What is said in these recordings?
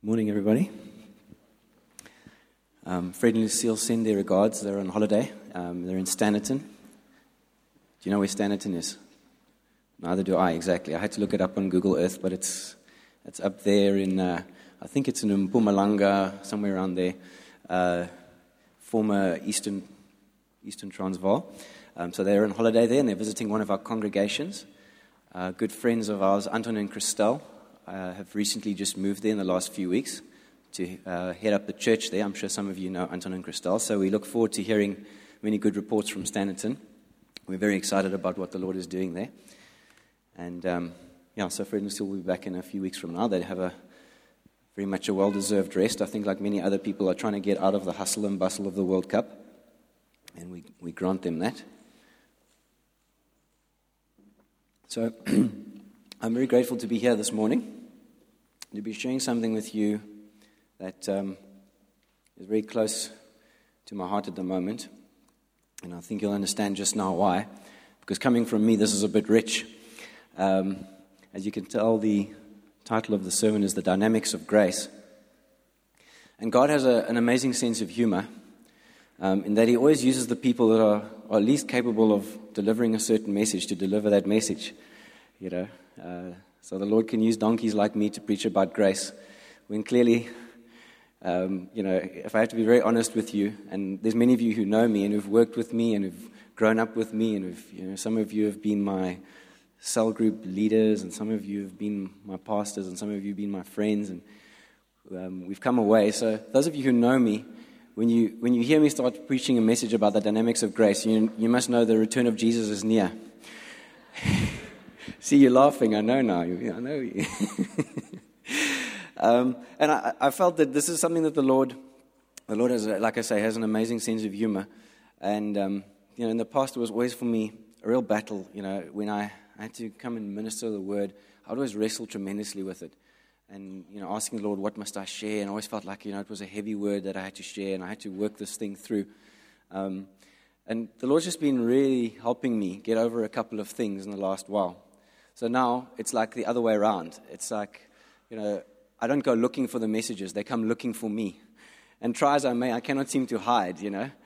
Morning, everybody. Fred and Lucille send their regards. They're on holiday. They're in Standerton. Do you know where Standerton is? Neither do I, exactly. I had to look it up on Google Earth, but it's up there in, I think it's in Mpumalanga, somewhere around there, former Eastern Transvaal. So they're on holiday there, and they're visiting one of our congregations. Good friends of ours, Anton and Christelle, have recently just moved there in the last few weeks to head up the church there. I'm sure some of you know Anton and Christelle, so we look forward to hearing many good reports from Standerton. We're very excited about what the Lord is doing there. And so Fred and Lucille will be back in a few weeks from now. They have very much a well-deserved rest. I think like many other people are trying to get out of the hustle and bustle of the World Cup, and we grant them that. So I'm very grateful to be here this morning, to be sharing something with you that is very close to my heart at the moment. And I think you'll understand just now why. Because coming from me, this is a bit rich. As you can tell, the title of the sermon is The Dynamics of Grace. And God has an amazing sense of humor in that He always uses the people that are least capable of delivering a certain message to deliver that message. So the Lord can use donkeys like me to preach about grace, when clearly, if I have to be very honest with you, and there's many of you who know me and who've worked with me and who've grown up with me, and some of you have been my cell group leaders, and some of you have been my pastors, and some of you have been my friends, and we've come away. So those of you who know me, when you hear me start preaching a message about the dynamics of grace, you must know the return of Jesus is near. See, you're laughing. I know now. I know you. And I felt that this is something that the Lord has, like I say, has an amazing sense of humor. And in the past, it was always for me a real battle. When I had to come and minister the word, I would always wrestle tremendously with it. And asking the Lord, what must I share? And I always felt like it was a heavy word that I had to share, and I had to work this thing through. And the Lord's just been really helping me get over a couple of things in the last while. So now it's like the other way around. It's like, I don't go looking for the messages. They come looking for me. And try as I may, I cannot seem to hide,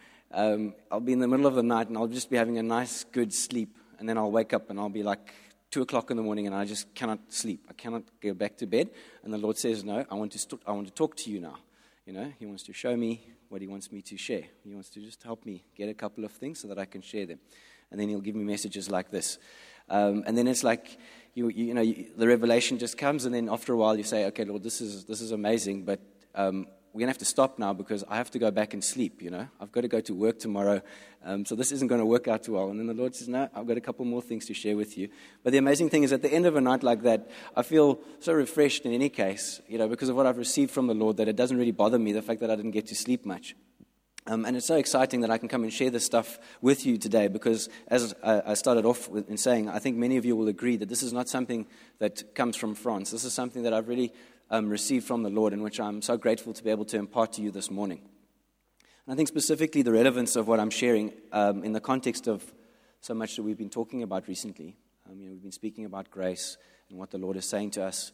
I'll be in the middle of the night and I'll just be having a nice, good sleep. And then I'll wake up and I'll be like 2 o'clock in the morning and I just cannot sleep. I cannot go back to bed. And the Lord says, no, I want to talk to you now. He wants to show me what He wants me to share. He wants to just help me get a couple of things so that I can share them. And then He'll give me messages like this. And then it's like, the revelation just comes, and then after a while you say, okay, Lord, this is amazing, but we're going to have to stop now because I have to go back and sleep, I've got to go to work tomorrow, so this isn't going to work out too well. And then the Lord says, no, I've got a couple more things to share with you. But the amazing thing is at the end of a night like that, I feel so refreshed in any case, because of what I've received from the Lord, that it doesn't really bother me, the fact that I didn't get to sleep much. And it's so exciting that I can come and share this stuff with you today because, as I started off in saying, I think many of you will agree that this is not something that comes from France. This is something that I've really received from the Lord, in which I'm so grateful to be able to impart to you this morning. And I think specifically the relevance of what I'm sharing in the context of so much that we've been talking about recently. We've been speaking about grace and what the Lord is saying to us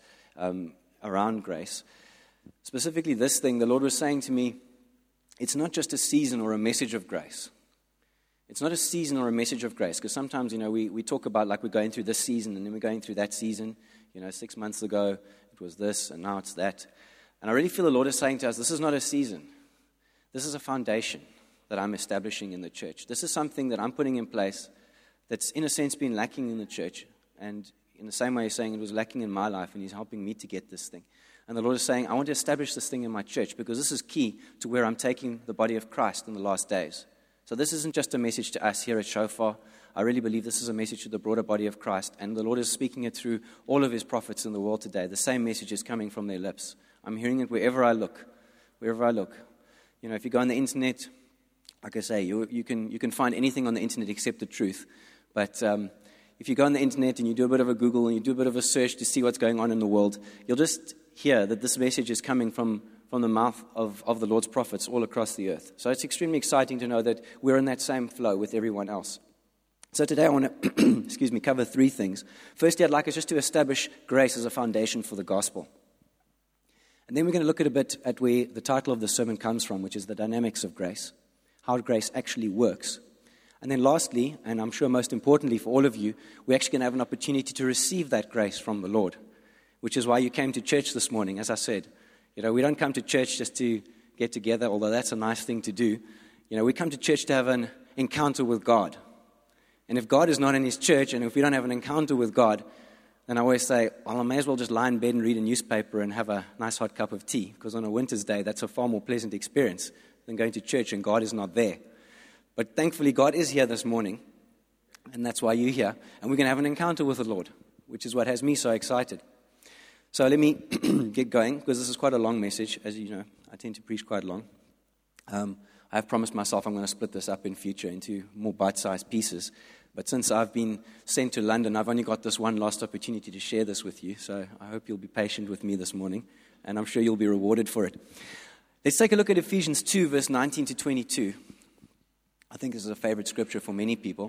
around grace. Specifically this thing, the Lord was saying to me, it's not just a season or a message of grace. It's not a season or a message of grace, because sometimes, we talk about like we're going through this season and then we're going through that season. 6 months ago it was this and now it's that. And I really feel the Lord is saying to us, this is not a season. This is a foundation that I'm establishing in the church. This is something that I'm putting in place that's in a sense been lacking in the church. And in the same way He's saying it was lacking in my life, and He's helping me to get this thing. And the Lord is saying, I want to establish this thing in my church because this is key to where I'm taking the body of Christ in the last days. So this isn't just a message to us here at Shofar. I really believe this is a message to the broader body of Christ. And the Lord is speaking it through all of His prophets in the world today. The same message is coming from their lips. I'm hearing it wherever I look. Wherever I look. If you go on the internet, like I say, you can find anything on the internet except the truth. But if you go on the internet and you do a bit of a Google and you do a bit of a search to see what's going on in the world, you'll just hear that this message is coming from the mouth of the Lord's prophets all across the earth. So it's extremely exciting to know that we're in that same flow with everyone else. So today I want to, cover 3 things. Firstly, I'd like us just to establish grace as a foundation for the gospel. And And then we're going to look at a bit at where the title of the sermon comes from, which is the dynamics of grace, how grace actually works. And then lastly, and I'm sure most importantly for all of you, we're actually going to have an opportunity to receive that grace from the Lord, which is why you came to church this morning. As I said, we don't come to church just to get together, although that's a nice thing to do. We come to church to have an encounter with God. And if God is not in his church, and if we don't have an encounter with God, then I always say, well, I may as well just lie in bed and read a newspaper and have a nice hot cup of tea, because on a winter's day, that's a far more pleasant experience than going to church and God is not there. But thankfully, God is here this morning, and that's why you're here. And we're going to have an encounter with the Lord, which is what has me so excited. So let me get going, because this is quite a long message. As you know, I tend to preach quite long. I have promised myself I'm going to split this up in future into more bite-sized pieces. But since I've been sent to London, I've only got this one last opportunity to share this with you. So I hope you'll be patient with me this morning, and I'm sure you'll be rewarded for it. Let's take a look at Ephesians 2, verse 19 to 22. I think this is a favorite scripture for many people.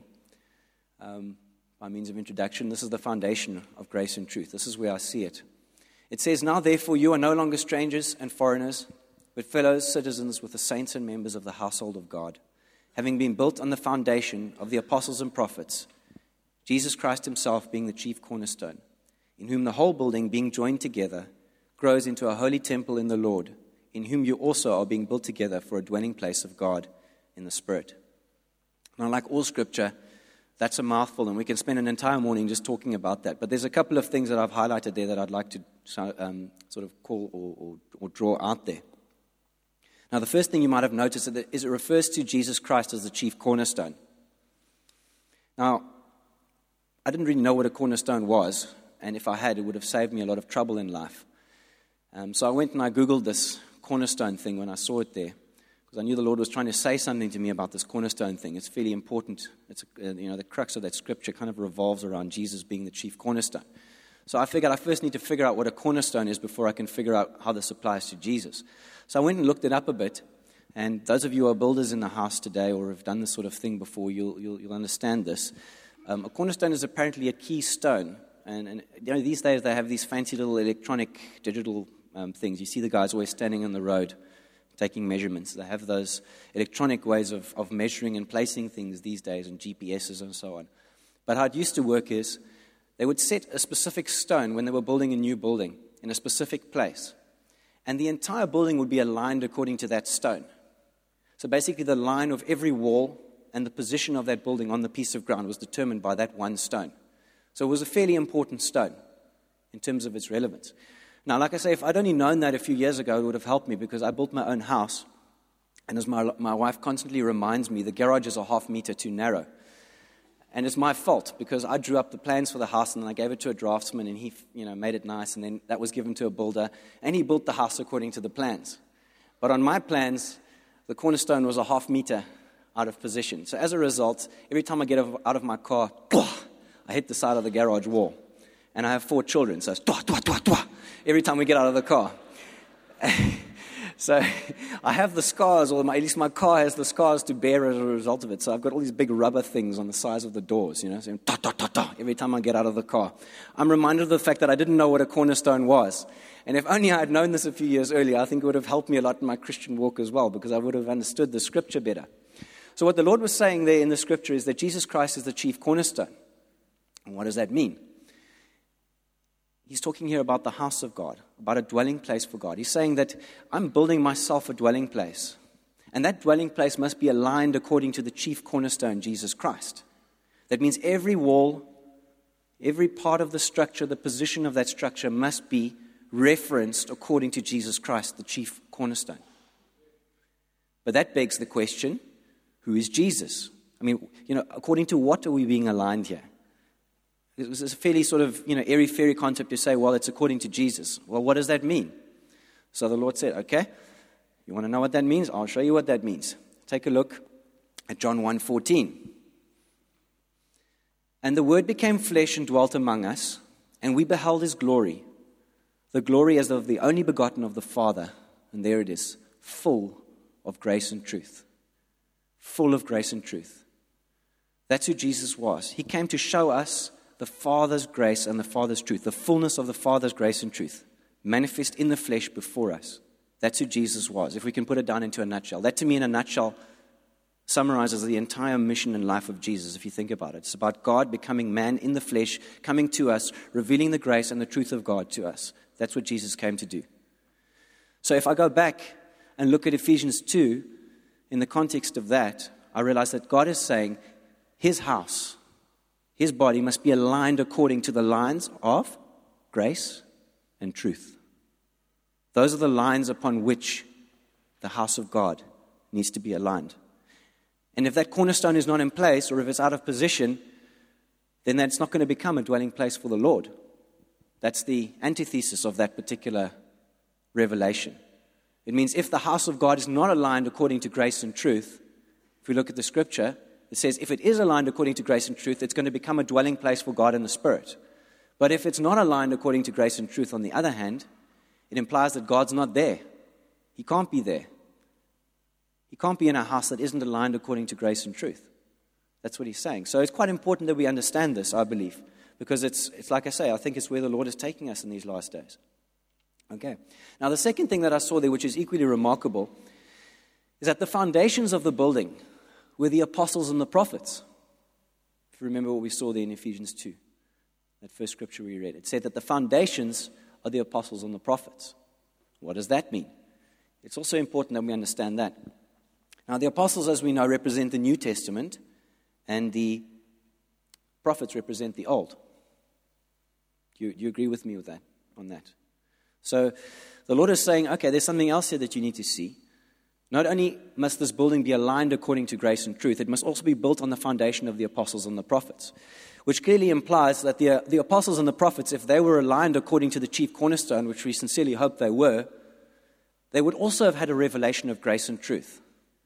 By means of introduction, this is the foundation of grace and truth. This is where I see it. It says, "Now therefore you are no longer strangers and foreigners, but fellow citizens with the saints and members of the household of God, having been built on the foundation of the apostles and prophets, Jesus Christ himself being the chief cornerstone, in whom the whole building being joined together grows into a holy temple in the Lord, in whom you also are being built together for a dwelling place of God in the Spirit." Now, like all scripture, that's a mouthful, and we can spend an entire morning just talking about that. But there's a couple of things that I've highlighted there that I'd like to sort of call or draw out there. Now, the first thing you might have noticed is it refers to Jesus Christ as the chief cornerstone. Now, I didn't really know what a cornerstone was, and if I had, it would have saved me a lot of trouble in life. So I went and I Googled this cornerstone thing when I saw it there, because I knew the Lord was trying to say something to me about this cornerstone thing. It's fairly important. It's the crux of that scripture kind of revolves around Jesus being the chief cornerstone. So I figured I first need to figure out what a cornerstone is before I can figure out how this applies to Jesus. So I went and looked it up a bit, and those of you who are builders in the house today or have done this sort of thing before, you'll understand this. A cornerstone is apparently a key stone, and these days they have these fancy little electronic digital things. You see the guys always standing on the road taking measurements. They have those electronic ways of measuring and placing things these days, and GPSs and so on. But how it used to work is they would set a specific stone when they were building a new building in a specific place, and the entire building would be aligned according to that stone. So basically the line of every wall and the position of that building on the piece of ground was determined by that one stone. So it was a fairly important stone in terms of its relevance. Now, like I say, if I'd only known that a few years ago, it would have helped me, because I built my own house, and as my wife constantly reminds me, the garage is a half meter too narrow. And it's my fault, because I drew up the plans for the house, and then I gave it to a draftsman, and he made it nice, and then that was given to a builder, and he built the house according to the plans. But on my plans, the cornerstone was a half meter out of position. So as a result, every time I get out of my car, I hit the side of the garage wall. And I have 4 children, so it's every time we get out of the car. So I have the scars, or at least my car has the scars to bear as a result of it. So I've got all these big rubber things on the sides of the doors, saying every time I get out of the car. I'm reminded of the fact that I didn't know what a cornerstone was. And if only I had known this a few years earlier, I think it would have helped me a lot in my Christian walk as well, because I would have understood the scripture better. So what the Lord was saying there in the scripture is that Jesus Christ is the chief cornerstone. And what does that mean? He's talking here about the house of God, about a dwelling place for God. He's saying that I'm building myself a dwelling place, and that dwelling place must be aligned according to the chief cornerstone, Jesus Christ. That means every wall, every part of the structure, the position of that structure must be referenced according to Jesus Christ, the chief cornerstone. But that begs the question, who is Jesus? I mean, according to what are we being aligned here? It was a fairly sort of, airy-fairy concept to say, well, it's according to Jesus. Well, what does that mean? So the Lord said, okay, you want to know what that means? I'll show you what that means. Take a look at John 1:14. "And the Word became flesh and dwelt among us, and we beheld his glory, the glory as of the only begotten of the Father." And there it is, full of grace and truth. Full of grace and truth. That's who Jesus was. He came to show us the Father's grace and the Father's truth, the fullness of the Father's grace and truth. manifest in the flesh before us. That's who Jesus was, if we can put it down into a nutshell. That, to me, in a nutshell, summarizes the entire mission and life of Jesus, if you think about it. It's about God becoming man in the flesh, coming to us, revealing the grace and the truth of God to us. That's what Jesus came to do. So if I go back and look at Ephesians 2, in the context of that, I realize that God is saying his house, his body must be aligned according to the lines of grace and truth. Those are the lines upon which the house of God needs to be aligned. And if that cornerstone is not in place, or if it's out of position, then that's not going to become a dwelling place for the Lord. That's the antithesis of that particular revelation. It means if the house of God is not aligned according to grace and truth, if we look at the scripture, it says if it is aligned according to grace and truth, it's going to become a dwelling place for God in the Spirit. But if it's not aligned according to grace and truth, on the other hand, it implies that God's not there. He can't be there. He can't be in a house that isn't aligned according to grace and truth. That's what he's saying. So it's quite important that we understand this, I believe, because it's like I say, I think it's where the Lord is taking us in these last days. Okay. Now, the second thing that I saw there, which is equally remarkable, is that the foundations of the building were the apostles and the prophets. If you remember what we saw there in Ephesians 2, that first scripture we read, it said that the foundations are the apostles and the prophets. What does that mean? It's also important that we understand that. Now, the apostles, as we know, represent the New Testament, and the prophets represent the Old. Do you agree with me on that? So the Lord is saying, okay, there's something else here that you need to see. Not only must this building be aligned according to grace and truth, it must also be built on the foundation of the apostles and the prophets, which clearly implies that the apostles and the prophets, if they were aligned according to the chief cornerstone, which we sincerely hope they were, they would also have had a revelation of grace and truth.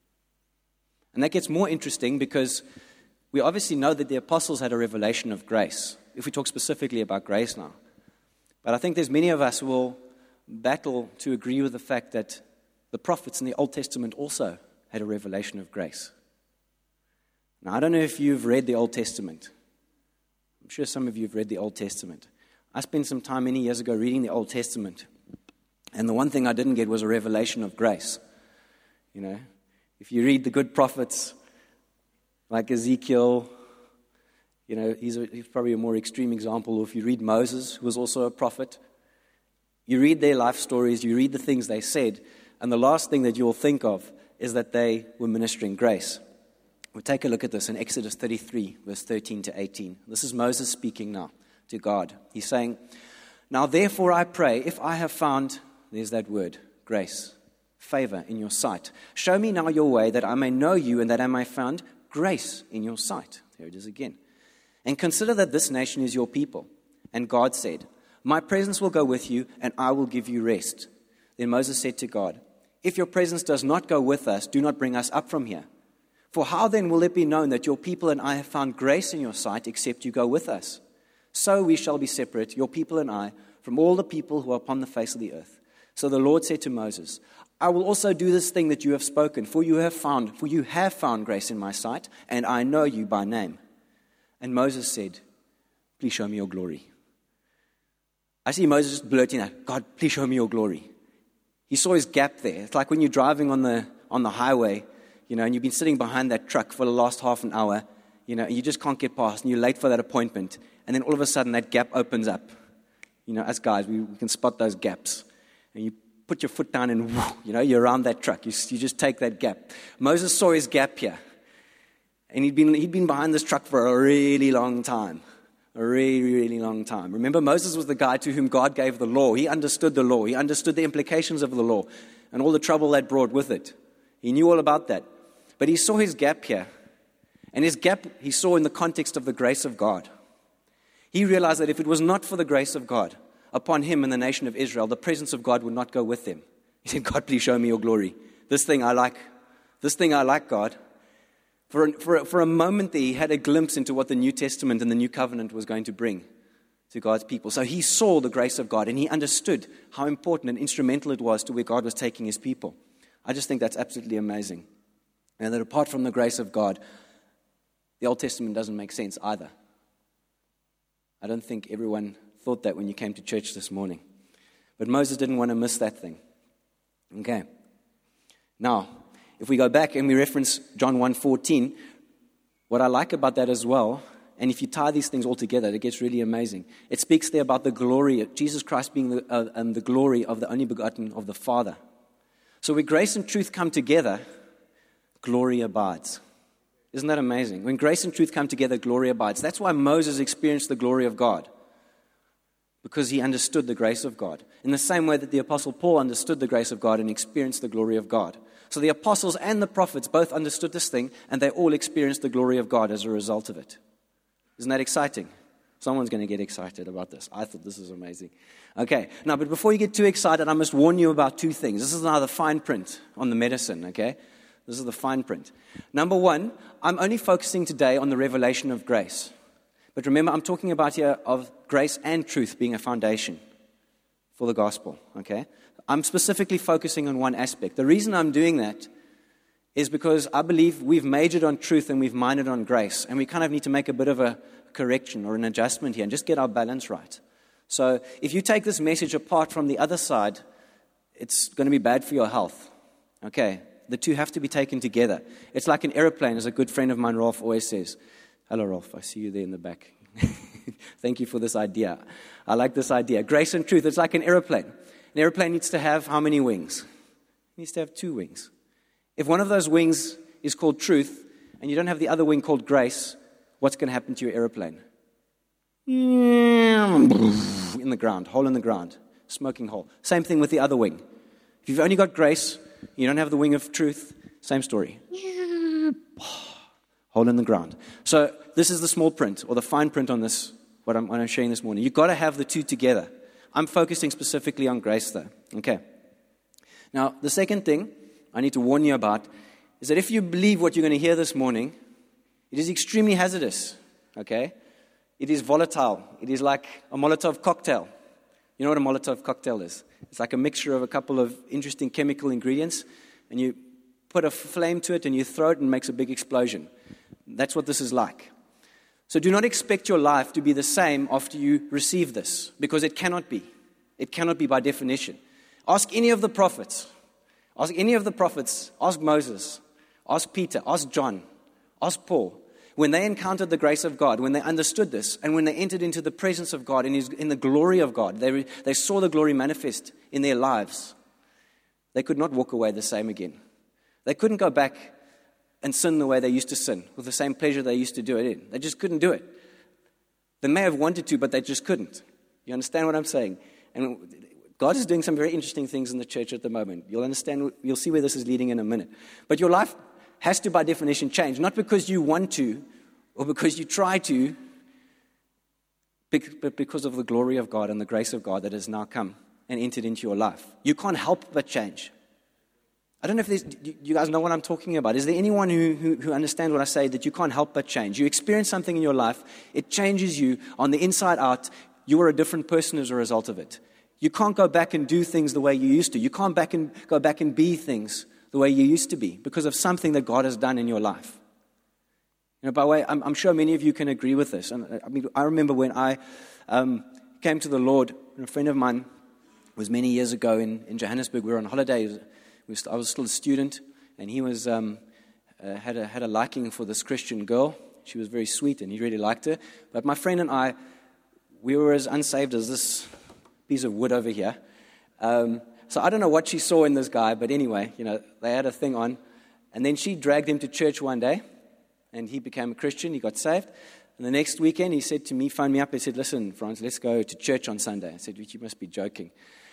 And that gets more interesting because we obviously know that the apostles had a revelation of grace, if we talk specifically about grace now. But I think there's many of us who will battle to agree with the fact that the prophets in the Old Testament also had a revelation of grace. Now, I don't know if you've read the Old Testament. I'm sure some of you have read the Old Testament. I spent some time many years ago reading the Old Testament, and the one thing I didn't get was a revelation of grace. You know, if you read the good prophets like Ezekiel, you know, he's probably a more extreme example. Or if you read Moses, who was also a prophet, you read their life stories, you read the things they said, and the last thing that you'll think of is that they were ministering grace. We'll take a look at this in Exodus 33, verse 13 to 18. This is Moses speaking now to God. He's saying, "Now therefore I pray, if I have found," there's that word, grace, favor in your sight, "show me now your way that I may know you and that I may find grace in your sight." There it is again. "And consider that this nation is your people." And God said, "My presence will go with you and I will give you rest." Then Moses said to God, "If your presence does not go with us, do not bring us up from here. For how then will it be known that your people and I have found grace in your sight except you go with us? So we shall be separate, your people and I, from all the people who are upon the face of the earth." So the Lord said to Moses, "I will also do this thing that you have spoken, for you have found grace in my sight, and I know you by name." And Moses said, "Please show me your glory." I see Moses blurting out, "God, please show me your glory." He saw his gap there. It's like when you're driving on the highway, you know, and you've been sitting behind that truck for the last half an hour, you know, and you just can't get past, and you're late for that appointment, and then all of a sudden that gap opens up. You know, us guys, we can spot those gaps. And you put your foot down and, you know, you're around that truck. You just take that gap. Moses saw his gap here. And he'd been behind this truck for a really long time. A really, really long time. Remember, Moses was the guy to whom God gave the law. He understood the law. He understood the implications of the law and all the trouble that brought with it. He knew all about that. But he saw his gap here. And his gap he saw in the context of the grace of God. He realized that if it was not for the grace of God upon him and the nation of Israel, the presence of God would not go with them. He said, "God, please show me your glory. This thing I like. This thing I like, God." For a moment there, he had a glimpse into what the New Testament and the New Covenant was going to bring to God's people. So he saw the grace of God, and he understood how important and instrumental it was to where God was taking his people. I just think that's absolutely amazing. And that apart from the grace of God, the Old Testament doesn't make sense either. I don't think everyone thought that when you came to church this morning. But Moses didn't want to miss that thing. Okay. Now, if we go back and we reference John 1:14, what I like about that as well, and if you tie these things all together, it gets really amazing. It speaks there about the glory of Jesus Christ being the glory of the only begotten of the Father. So where grace and truth come together, glory abides. Isn't that amazing? When grace and truth come together, glory abides. That's why Moses experienced the glory of God, because he understood the grace of God. In the same way that the Apostle Paul understood the grace of God and experienced the glory of God. So the apostles and the prophets both understood this thing, and they all experienced the glory of God as a result of it. Isn't that exciting? Someone's going to get excited about this. I thought this is amazing. Okay, now, but before you get too excited, I must warn you about two things. This is now the fine print on the medicine, okay? This is the fine print. Number one, I'm only focusing today on the revelation of grace. But remember, I'm talking about here of grace and truth being a foundation for the gospel, okay? I'm specifically focusing on one aspect. The reason I'm doing that is because I believe we've majored on truth and we've minored on grace. And we kind of need to make a bit of a correction or an adjustment here and just get our balance right. So if you take this message apart from the other side, it's going to be bad for your health. Okay, the two have to be taken together. It's like an airplane, as a good friend of mine, Rolf, always says. Hello, Rolf. I see you there in the back. Thank you for this idea. I like this idea. Grace and truth, it's like an airplane. An airplane needs to have how many wings? It needs to have 2 wings. If one of those wings is called truth, and you don't have the other wing called grace, what's going to happen to your airplane? In the ground, hole in the ground, smoking hole. Same thing with the other wing. If you've only got grace, you don't have the wing of truth, same story. Hole in the ground. So this is the small print, or the fine print on this, what I'm sharing this morning. You've got to have the two together. I'm focusing specifically on grace, though. Okay. Now, the second thing I need to warn you about is that if you believe what you're going to hear this morning, it is extremely hazardous, okay? It is volatile. It is like a Molotov cocktail. You know what a Molotov cocktail is? It's like a mixture of a couple of interesting chemical ingredients, and you put a flame to it, and you throw it, and it makes a big explosion. That's what this is like. So do not expect your life to be the same after you receive this, because it cannot be. It cannot be by definition. Ask any of the prophets. Ask any of the prophets. Ask Moses. Ask Peter. Ask John. Ask Paul. When they encountered the grace of God, when they understood this, and when they entered into the presence of God, in the glory of God, they saw the glory manifest in their lives, they could not walk away the same again. They couldn't go back and sin the way they used to sin, with the same pleasure they used to do it in. They just couldn't do it. They may have wanted to, but they just couldn't. You understand what I'm saying? And God is doing some very interesting things in the church at the moment. You'll see where this is leading in a minute. But your life has to, by definition, change. Not because you want to or because you try to, but because of the glory of God and the grace of God that has now come and entered into your life. You can't help but change. I don't know if you guys know what I'm talking about. Is there anyone who understands what I say, that you can't help but change? You experience something in your life, it changes you on the inside out. You are a different person as a result of it. You can't go back and do things the way you used to. You can't go back and be things the way you used to be because of something that God has done in your life. You know, by the way, I'm sure many of you can agree with this. And I remember when I came to the Lord, a friend of mine was many years ago in Johannesburg. We were on holiday. I was still a student, and he was had a liking for this Christian girl. She was very sweet, and he really liked her. But my friend and I, we were as unsaved as this piece of wood over here. So I don't know what she saw in this guy, but anyway, you know, they had a thing on. And then she dragged him to church one day, and he became a Christian. He got saved. And the next weekend, he said to me, phoned me up, he said, "Listen, Franz, let's go to church on Sunday." I said, "You must be joking."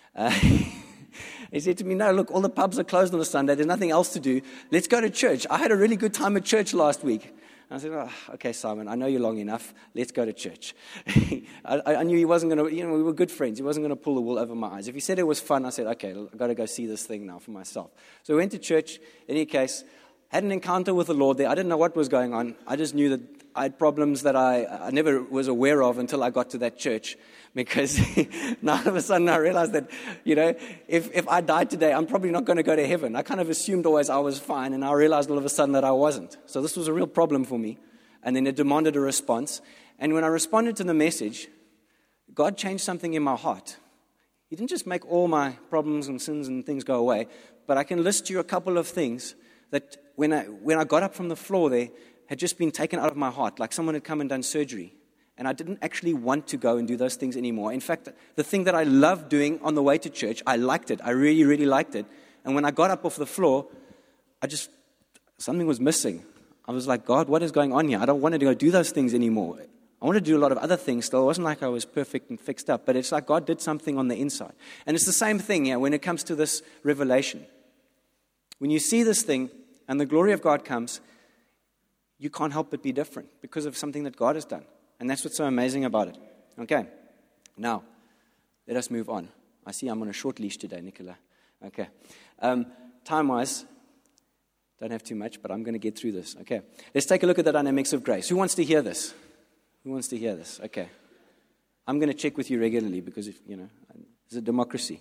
He said to me, "No, look, all the pubs are closed on a Sunday. There's nothing else to do. Let's go to church. I had a really good time at church last week." I said, "Oh, okay, Simon, I know you long enough. Let's go to church." I knew he wasn't going to, we were good friends. He wasn't going to pull the wool over my eyes. If he said it was fun, I said, "Okay, I've got to go see this thing now for myself." So we went to church. In any case, had an encounter with the Lord there. I didn't know what was going on. I just knew that I had problems that I never was aware of until I got to that church. Because now all of a sudden I realized that, if I died today, I'm probably not going to go to heaven. I kind of assumed always I was fine, and I realized all of a sudden that I wasn't. So this was a real problem for me. And then it demanded a response. And when I responded to the message, God changed something in my heart. He didn't just make all my problems and sins and things go away, but I can list you a couple of things that when I got up from the floor there, had just been taken out of my heart, like someone had come and done surgery. And I didn't actually want to go and do those things anymore. In fact, the thing that I loved doing on the way to church, I liked it. I really, really liked it. And when I got up off the floor, something was missing. I was like, God, what is going on here? I don't want to go do those things anymore. I wanted to do a lot of other things still. It wasn't like I was perfect and fixed up, but it's like God did something on the inside. And it's the same thing when it comes to this revelation. When you see this thing and the glory of God comes, you can't help but be different because of something that God has done. And that's what's so amazing about it. Okay, now, let us move on. I see I'm on a short leash today, Nicola. Okay, time-wise, don't have too much, but I'm going to get through this. Okay, let's take a look at the dynamics of grace. Who wants to hear this? Who wants to hear this? Okay, I'm going to check with you regularly because, it's a democracy.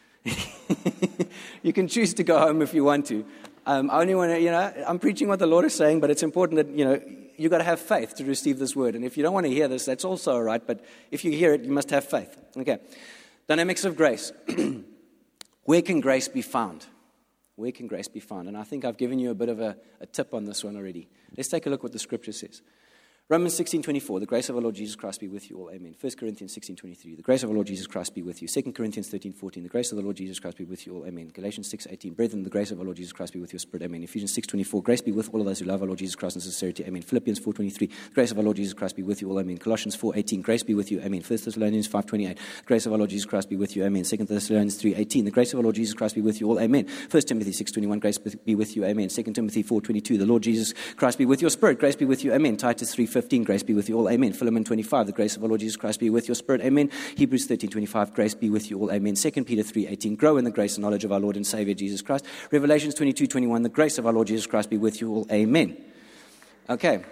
You can choose to go home if you want to. I only want to, I'm preaching what the Lord is saying, but it's important that, you've got to have faith to receive this word. And if you don't want to hear this, that's also all right. But if you hear it, you must have faith. Okay. Dynamics of grace. Where can grace be found? Where can grace be found? And I think I've given you a bit of a tip on this one already. Let's take a look what the scripture says. Romans 16:24, the grace of our Lord Jesus Christ be with you all. Amen. 1 Corinthians 16:23, the grace of our Lord Jesus Christ be with you. 2 Corinthians 13:14, the grace of the Lord Jesus Christ be with you all. Amen. Galatians 6:18, brethren, the grace of our Lord Jesus Christ be with your spirit. Amen. Ephesians 6:24, grace be with all of those who love our Lord Jesus Christ in sincerity. Amen. Philippians 4:23, the grace of our Lord Jesus Christ be with you all. Amen. Colossians 4:18, grace be with you. Amen. 1 Thessalonians 5:28, grace of our Lord Jesus Christ be with you. Amen. 2 Thessalonians 3:18, the grace of our Lord Jesus Christ be with you all. Amen. 1 Timothy 6:21, grace be with you. Amen. 2 Timothy 4:22, the Lord Jesus Christ be with your spirit. Grace be with you. Amen. Titus 3:15, grace be with you all. Amen. Philemon 25, the grace of our Lord Jesus Christ be with your spirit. Amen. Hebrews 13:25, grace be with you all. Amen. 2 Peter 3:18, grow in the grace and knowledge of our Lord and Savior Jesus Christ. Revelations 22:21, the grace of our Lord Jesus Christ be with you all. Amen. Okay.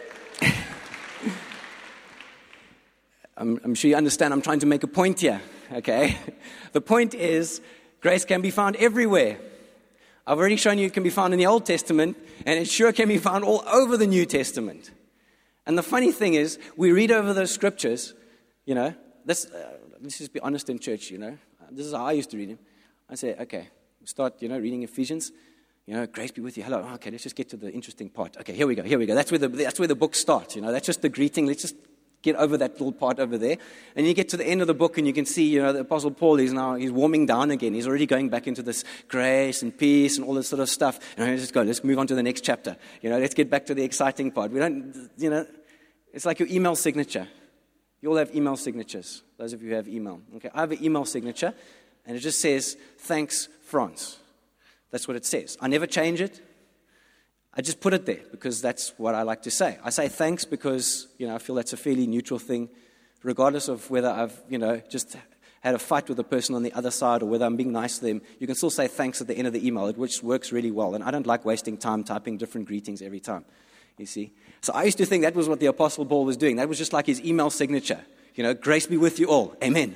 I'm sure you understand I'm trying to make a point here. Okay. The point is grace can be found everywhere. I've already shown you it can be found in the Old Testament, and it sure can be found all over the New Testament. And the funny thing is, we read over those scriptures, let's just be honest in church, This is how I used to read them. I say, okay, start, reading Ephesians, grace be with you. Hello, okay, let's just get to the interesting part. Okay, here we go. That's where the book starts, That's just the greeting. Let's just get over that little part over there. And you get to the end of the book and you can see, the Apostle Paul he's warming down again. He's already going back into this grace and peace and all this sort of stuff. Let's move on to the next chapter. Let's get back to the exciting part. We don't, it's like your email signature. You all have email signatures, those of you who have email. Okay, I have an email signature and it just says, thanks, France. That's what it says. I never change it. I just put it there because that's what I like to say. I say thanks because, I feel that's a fairly neutral thing, regardless of whether I've, just had a fight with the person on the other side or whether I'm being nice to them. You can still say thanks at the end of the email, which works really well. And I don't like wasting time typing different greetings every time, you see. So I used to think that was what the Apostle Paul was doing. That was just like his email signature. Grace be with you all. Amen.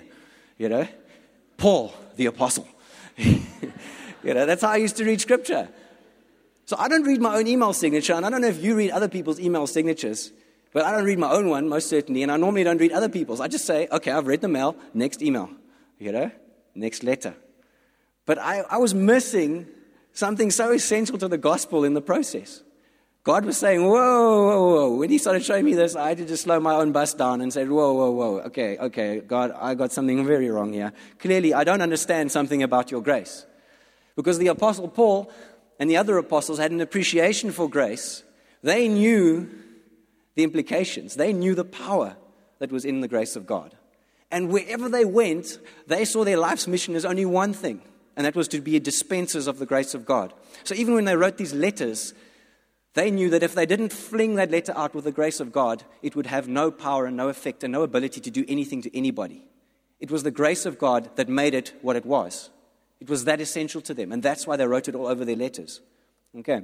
Paul, the Apostle. That's how I used to read Scripture. So I don't read my own email signature, and I don't know if you read other people's email signatures, but I don't read my own one, most certainly, and I normally don't read other people's. I just say, okay, I've read the mail, next email, next letter. But I was missing something so essential to the gospel in the process. God was saying, whoa. When he started showing me this, I had to just slow my own bus down and say, whoa. Okay, God, I got something very wrong here. Clearly, I don't understand something about your grace. Because the Apostle Paul and the other apostles had an appreciation for grace. They knew the implications. They knew the power that was in the grace of God. And wherever they went, they saw their life's mission as only one thing, and that was to be dispensers of the grace of God. So even when they wrote these letters, they knew that if they didn't fling that letter out with the grace of God, it would have no power and no effect and no ability to do anything to anybody. It was the grace of God that made it what it was. It was that essential to them, and that's why they wrote it all over their letters. Okay.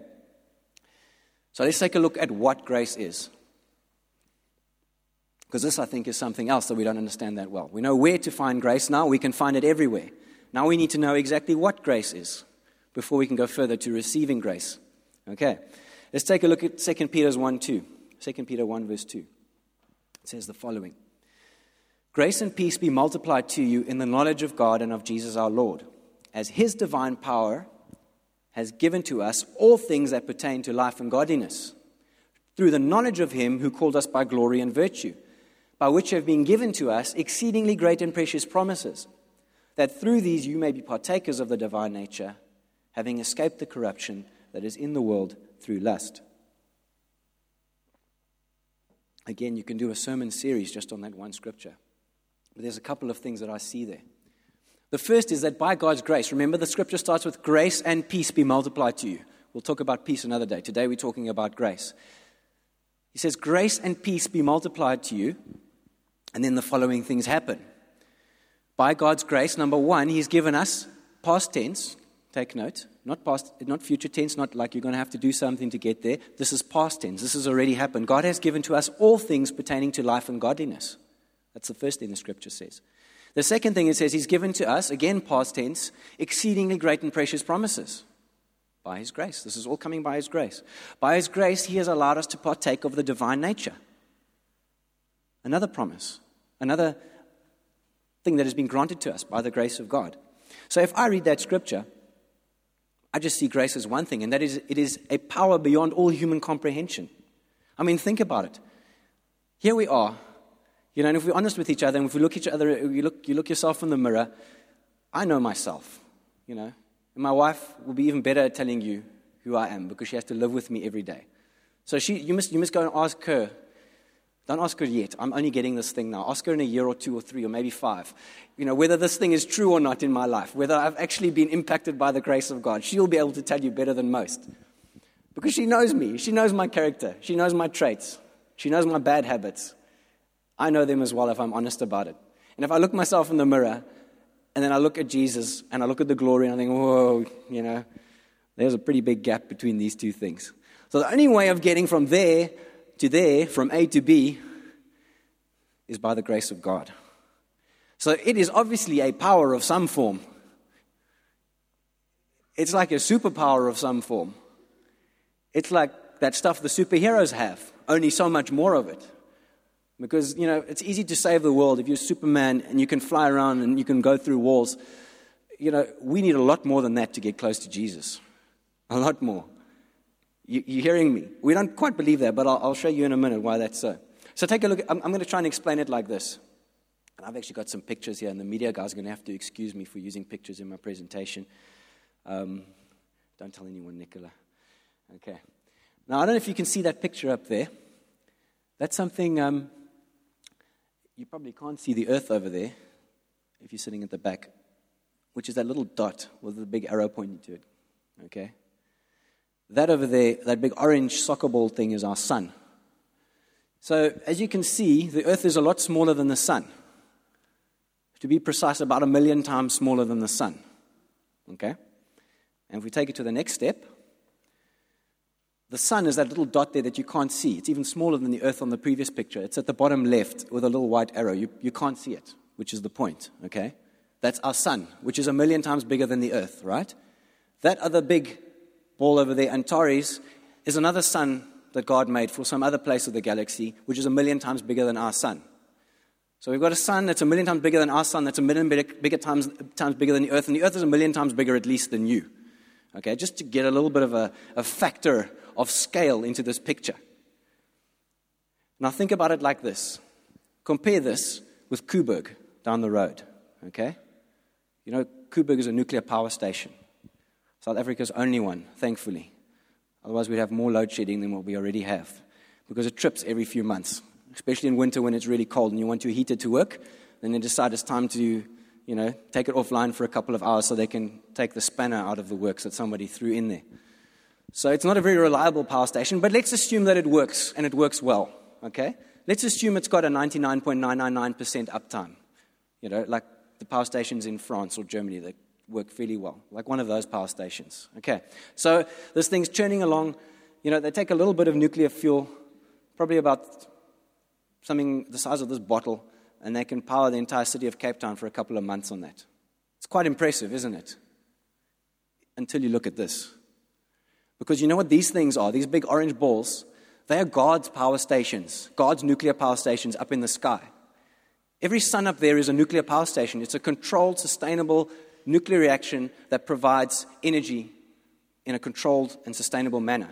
So let's take a look at what grace is. Because this, I think, is something else that we don't understand that well. We know where to find grace now. We can find it everywhere. Now we need to know exactly what grace is before we can go further to receiving grace. Okay. Let's take a look at 2 Peter 1:2. 2 Peter 1, verse 2. It says the following. Grace and peace be multiplied to you in the knowledge of God and of Jesus our Lord, as his divine power has given to us all things that pertain to life and godliness, through the knowledge of him who called us by glory and virtue, by which have been given to us exceedingly great and precious promises, that through these you may be partakers of the divine nature, having escaped the corruption that is in the world through lust. Again, you can do a sermon series just on that one scripture. But there's a couple of things that I see there. The first is that by God's grace, remember the scripture starts with grace and peace be multiplied to you. We'll talk about peace another day. Today we're talking about grace. He says, grace and peace be multiplied to you. And then the following things happen. By God's grace, number one, he's given us past tense. Take note. Not future tense, not like you're going to have to do something to get there. This is past tense. This has already happened. God has given to us all things pertaining to life and godliness. That's the first thing the scripture says. The second thing it says, he's given to us, again past tense, exceedingly great and precious promises. By his grace. This is all coming by his grace. By his grace, he has allowed us to partake of the divine nature. Another promise. Another thing that has been granted to us by the grace of God. So if I read that scripture, I just see grace as one thing, and that is, it is a power beyond all human comprehension. I mean, think about it. Here we are, and if we're honest with each other, and if we look each other, you look yourself in the mirror, I know myself, and my wife will be even better at telling you who I am, because she has to live with me every day. So you must go and ask her. Don't ask her yet. I'm only getting this thing now. Ask her in a year or 2 or 3 or maybe 5. Whether this thing is true or not in my life, whether I've actually been impacted by the grace of God. She'll be able to tell you better than most. Because she knows me. She knows my character. She knows my traits. She knows my bad habits. I know them as well if I'm honest about it. And if I look myself in the mirror, and then I look at Jesus, and I look at the glory, and I think, whoa, there's a pretty big gap between these two things. So the only way of getting from there to there, from A to B, is by the grace of God. So it is obviously a power of some form. It's like a superpower of some form. It's like that stuff the superheroes have, only so much more of it. Because, it's easy to save the world if you're Superman and you can fly around and you can go through walls. We need a lot more than that to get close to Jesus. A lot more. You're hearing me? We don't quite believe that, but I'll show you in a minute why that's so. So take a look. I'm going to try and explain it like this. And I've actually got some pictures here, and the media guys are going to have to excuse me for using pictures in my presentation. Don't tell anyone, Nicola. Okay. Now, I don't know if you can see that picture up there. That's something, you probably can't see the earth over there if you're sitting at the back, which is that little dot with the big arrow pointing to it. Okay? That over there, that big orange soccer ball thing is our sun. So, as you can see, the earth is a lot smaller than the sun. To be precise, about 1 million times smaller than the sun. Okay? And if we take it to the next step, the sun is that little dot there that you can't see. It's even smaller than the earth on the previous picture. It's at the bottom left with a little white arrow. You can't see it, which is the point. Okay? That's our sun, which is 1 million times bigger than the earth, right? That other big ball over there, Antares, is another sun that God made for some other place of the galaxy, which is 1 million times bigger than our sun. So we've got a sun that's 1 million times bigger than our sun, that's 1 million bigger times bigger than the earth, and the earth is 1 million times bigger at least than you. Okay, just to get a little bit of a factor of scale into this picture. Now think about it like this. Compare this with Koeberg down the road. Okay? Koeberg is a nuclear power station. South Africa's only one, thankfully. Otherwise, we'd have more load shedding than what we already have. Because it trips every few months, especially in winter when it's really cold and you want your heater to work. Then they decide it's time to, take it offline for a couple of hours so they can take the spanner out of the works that somebody threw in there. So it's not a very reliable power station, but let's assume that it works, and it works well. Okay? Let's assume it's got a 99.999% uptime. Like the power stations in France or Germany that work fairly well, like one of those power stations. Okay, so this thing's churning along. They take a little bit of nuclear fuel, probably about something the size of this bottle, and they can power the entire city of Cape Town for a couple of months on that. It's quite impressive, isn't it? Until you look at this. Because you know what these things are? These big orange balls, they are God's power stations, God's nuclear power stations up in the sky. Every sun up there is a nuclear power station. It's a controlled, sustainable nuclear reaction that provides energy in a controlled and sustainable manner.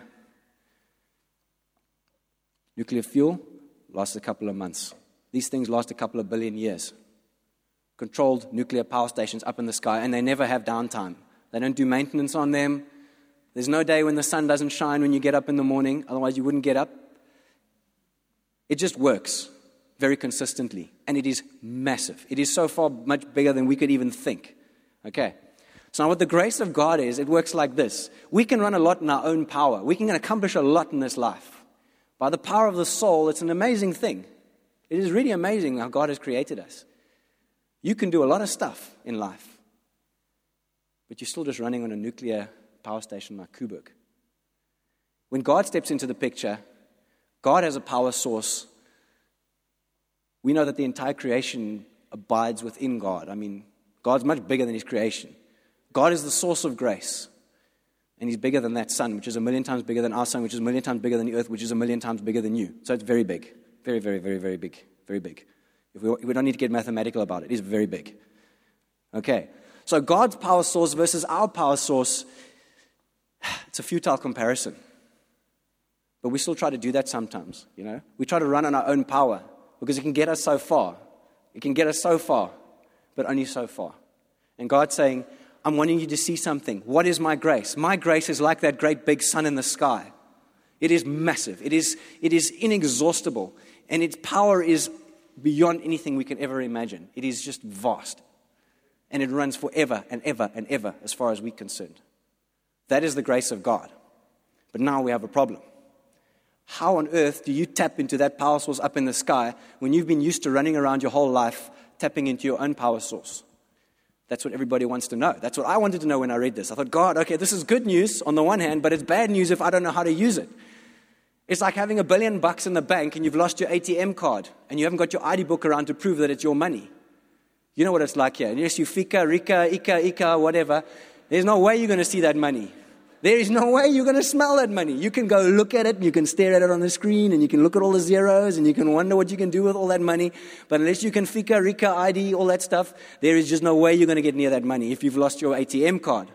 Nuclear fuel lasts a couple of months. These things last a couple of billion years. Controlled nuclear power stations up in the sky, and they never have downtime. They don't do maintenance on them. There's no day when the sun doesn't shine when you get up in the morning, otherwise you wouldn't get up. It just works very consistently, and it is massive. It is so far much bigger than we could even think. Okay, so now what the grace of God is, it works like this. We can run a lot in our own power. We can accomplish a lot in this life. By the power of the soul, it's an amazing thing. It is really amazing how God has created us. You can do a lot of stuff in life, but you're still just running on a nuclear power station like Coburg. When God steps into the picture, God has a power source. We know that the entire creation abides within God. I mean, God's much bigger than His creation. God is the source of grace. And He's bigger than that sun, which is 1,000,000 times bigger than our sun, which is 1,000,000 times bigger than the earth, which is 1,000,000 times bigger than you. So it's very big. Very, very, very, very big. Very big. We don't need to get mathematical about it. It is very big. Okay. So God's power source versus our power source, it's a futile comparison. But we still try to do that sometimes, you know. We try to run on our own power because it can get us so far. It can get us so far, but only so far. And God's saying, I'm wanting you to see something. What is my grace? My grace is like that great big sun in the sky. It is massive. It is inexhaustible. And its power is beyond anything we can ever imagine. It is just vast. And it runs forever and ever and ever as far as we're concerned. That is the grace of God. But now we have a problem. How on earth do you tap into that power source up in the sky when you've been used to running around your whole life tapping into your own power source? That's what everybody wants to know. That's what I wanted to know when I read this. I thought, God, okay, this is good news on the one hand, but it's bad news if I don't know how to use it. It's like having $1 billion in the bank and you've lost your ATM card and you haven't got your ID book around to prove that it's your money. You know what it's like here. Unless you Fika, Rika, Ika, whatever, there's no way you're going to see that money. There is no way you're going to smell that money. You can go look at it, and you can stare at it on the screen, and you can look at all the zeros, and you can wonder what you can do with all that money. But unless you can Fika, Rika, ID, all that stuff, there is just no way you're going to get near that money if you've lost your ATM card.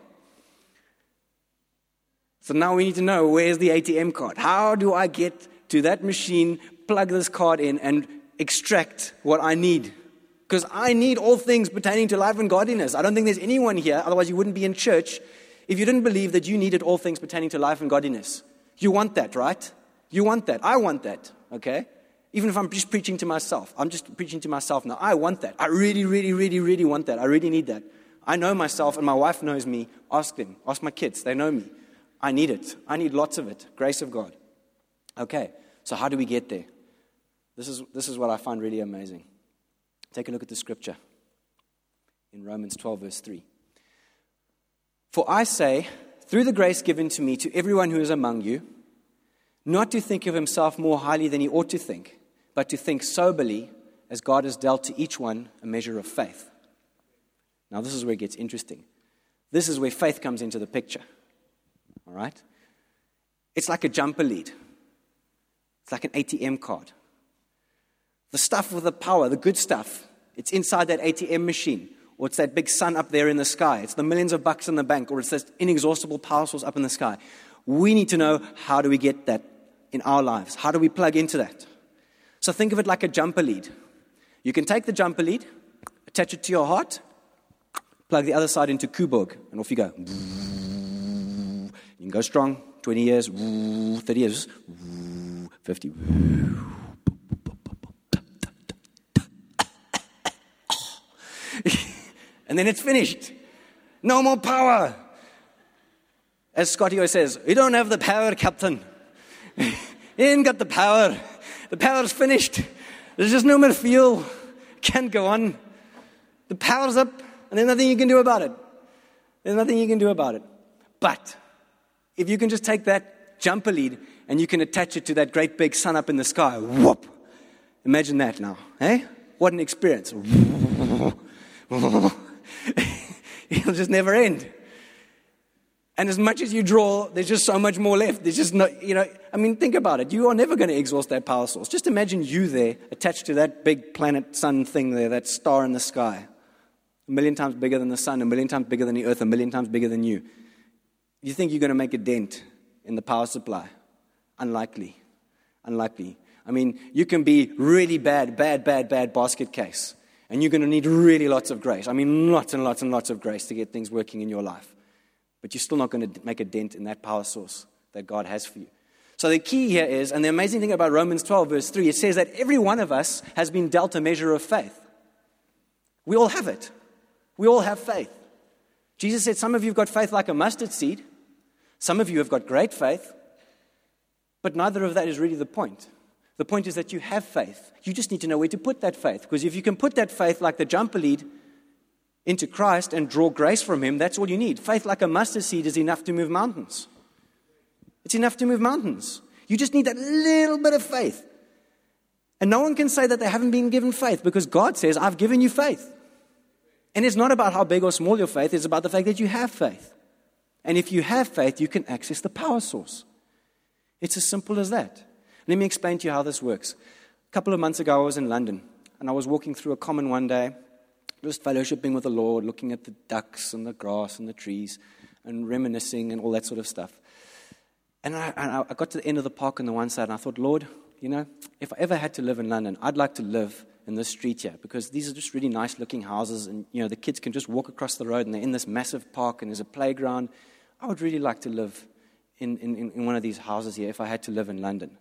So now we need to know, where's the ATM card? How do I get to that machine, plug this card in, and extract what I need? Because I need all things pertaining to life and godliness. I don't think there's anyone here, otherwise you wouldn't be in church, if you didn't believe that you needed all things pertaining to life and godliness. You want that, right? You want that. I want that, okay? Even if I'm just preaching to myself. I'm just preaching to myself now. I want that. I really, really, really, really want that. I really need that. I know myself and my wife knows me. Ask them. Ask my kids. They know me. I need it. I need lots of it. Grace of God. Okay, so how do we get there? This is what I find really amazing. Take a look at the scripture in Romans 12, verse 3. For I say, through the grace given to me, to everyone who is among you, not to think of himself more highly than he ought to think, but to think soberly, as God has dealt to each one a measure of faith. Now this is where it gets interesting. This is where faith comes into the picture. All right? It's like a jumper lead. It's like an ATM card. The stuff with the power, the good stuff, it's inside that ATM machine. Or it's that big sun up there in the sky. It's the millions of bucks in the bank. Or it's this inexhaustible power source up in the sky. We need to know, how do we get that in our lives? How do we plug into that? So think of it like a jumper lead. You can take the jumper lead, attach it to your heart, plug the other side into Coburg, and off you go. You can go strong, 20 years, 30 years, 50. And then it's finished. No more power. As Scotty always says, you don't have the power, Captain. You ain't got the power. The power's finished. There's just no more fuel. Can't go on. The power's up, and there's nothing you can do about it. There's nothing you can do about it. But if you can just take that jumper lead and you can attach it to that great big sun up in the sky, whoop! Imagine that now, eh? What an experience. It'll just never end. And as much as you draw, there's just so much more left. There's just no, think about it. You are never going to exhaust that power source. Just imagine you there, attached to that big planet sun thing there, that star in the sky. 1,000,000 times bigger than the sun, 1,000,000 times bigger than the earth, 1,000,000 times bigger than you. You think you're going to make a dent in the power supply? Unlikely. I mean, you can be really bad basket case. And you're going to need really lots of grace. I mean, lots and lots and lots of grace to get things working in your life. But you're still not going to make a dent in that power source that God has for you. So the key here is, and the amazing thing about Romans 12, verse 3, it says that every one of us has been dealt a measure of faith. We all have it. We all have faith. Jesus said, some of you have got faith like a mustard seed. Some of you have got great faith. But neither of that is really the point. The point is that you have faith. You just need to know where to put that faith. Because if you can put that faith like the jumper lead into Christ and draw grace from Him, that's all you need. Faith like a mustard seed is enough to move mountains. It's enough to move mountains. You just need that little bit of faith. And no one can say that they haven't been given faith because God says, I've given you faith. And it's not about how big or small your faith, it's about the fact that you have faith. And if you have faith, you can access the power source. It's as simple as that. Let me explain to you how this works. A couple of months ago, I was in London, and I was walking through a common one day, just fellowshipping with the Lord, looking at the ducks and the grass and the trees, and reminiscing and all that sort of stuff. And I got to the end of the park on the one side, and I thought, Lord, if I ever had to live in London, I'd like to live in this street here, because these are just really nice-looking houses, and the kids can just walk across the road, and they're in this massive park, and there's a playground. I would really like to live in one of these houses here if I had to live in London.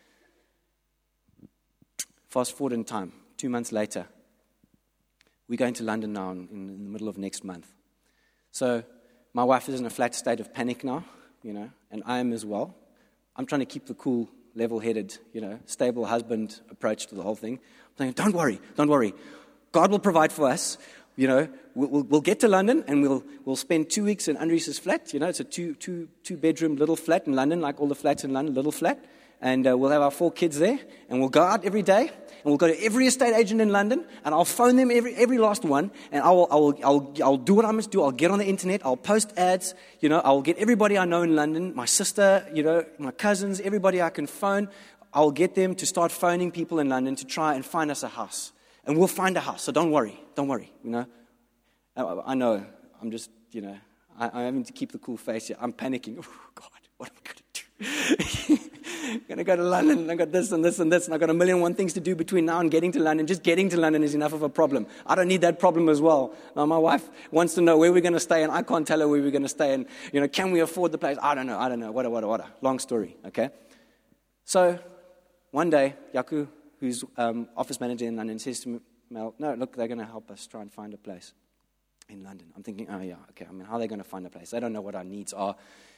Fast forward in time, 2 months later, we're going to London now in the middle of next month. So my wife is in a flat state of panic now, and I am as well. I'm trying to keep the cool, level-headed, stable husband approach to the whole thing. I'm saying, don't worry. God will provide for us. We'll get to London and we'll spend 2 weeks in Andries's flat. It's a two-bedroom little flat in London, like all the flats in London, little flat. And we'll have our 4 kids there, and we'll go out every day, and we'll go to every estate agent in London, and I'll phone them every last one, and I'll do what I must do. I'll get on the internet, I'll post ads, I'll get everybody I know in London, my sister, my cousins, everybody I can phone. I'll get them to start phoning people in London to try and find us a house, and we'll find a house. So don't worry. I know. I'm just, I'm having to keep the cool face here. I'm panicking. Oh God, what am I going to do? I'm going to go to London, and I got this and this and this, and I got 1,000,001 things to do between now and getting to London. Just getting to London is enough of a problem. I don't need that problem as well. Now, my wife wants to know where we're going to stay, and I can't tell her where we're going to stay, and, can we afford the place? I don't know. What. Long story, okay? So, one day, Yaku, who's office manager in London, says to me, Mel, no, look, they're going to help us try and find a place in London. I'm thinking, oh, yeah, okay. How are they going to find a place? They don't know what our needs are.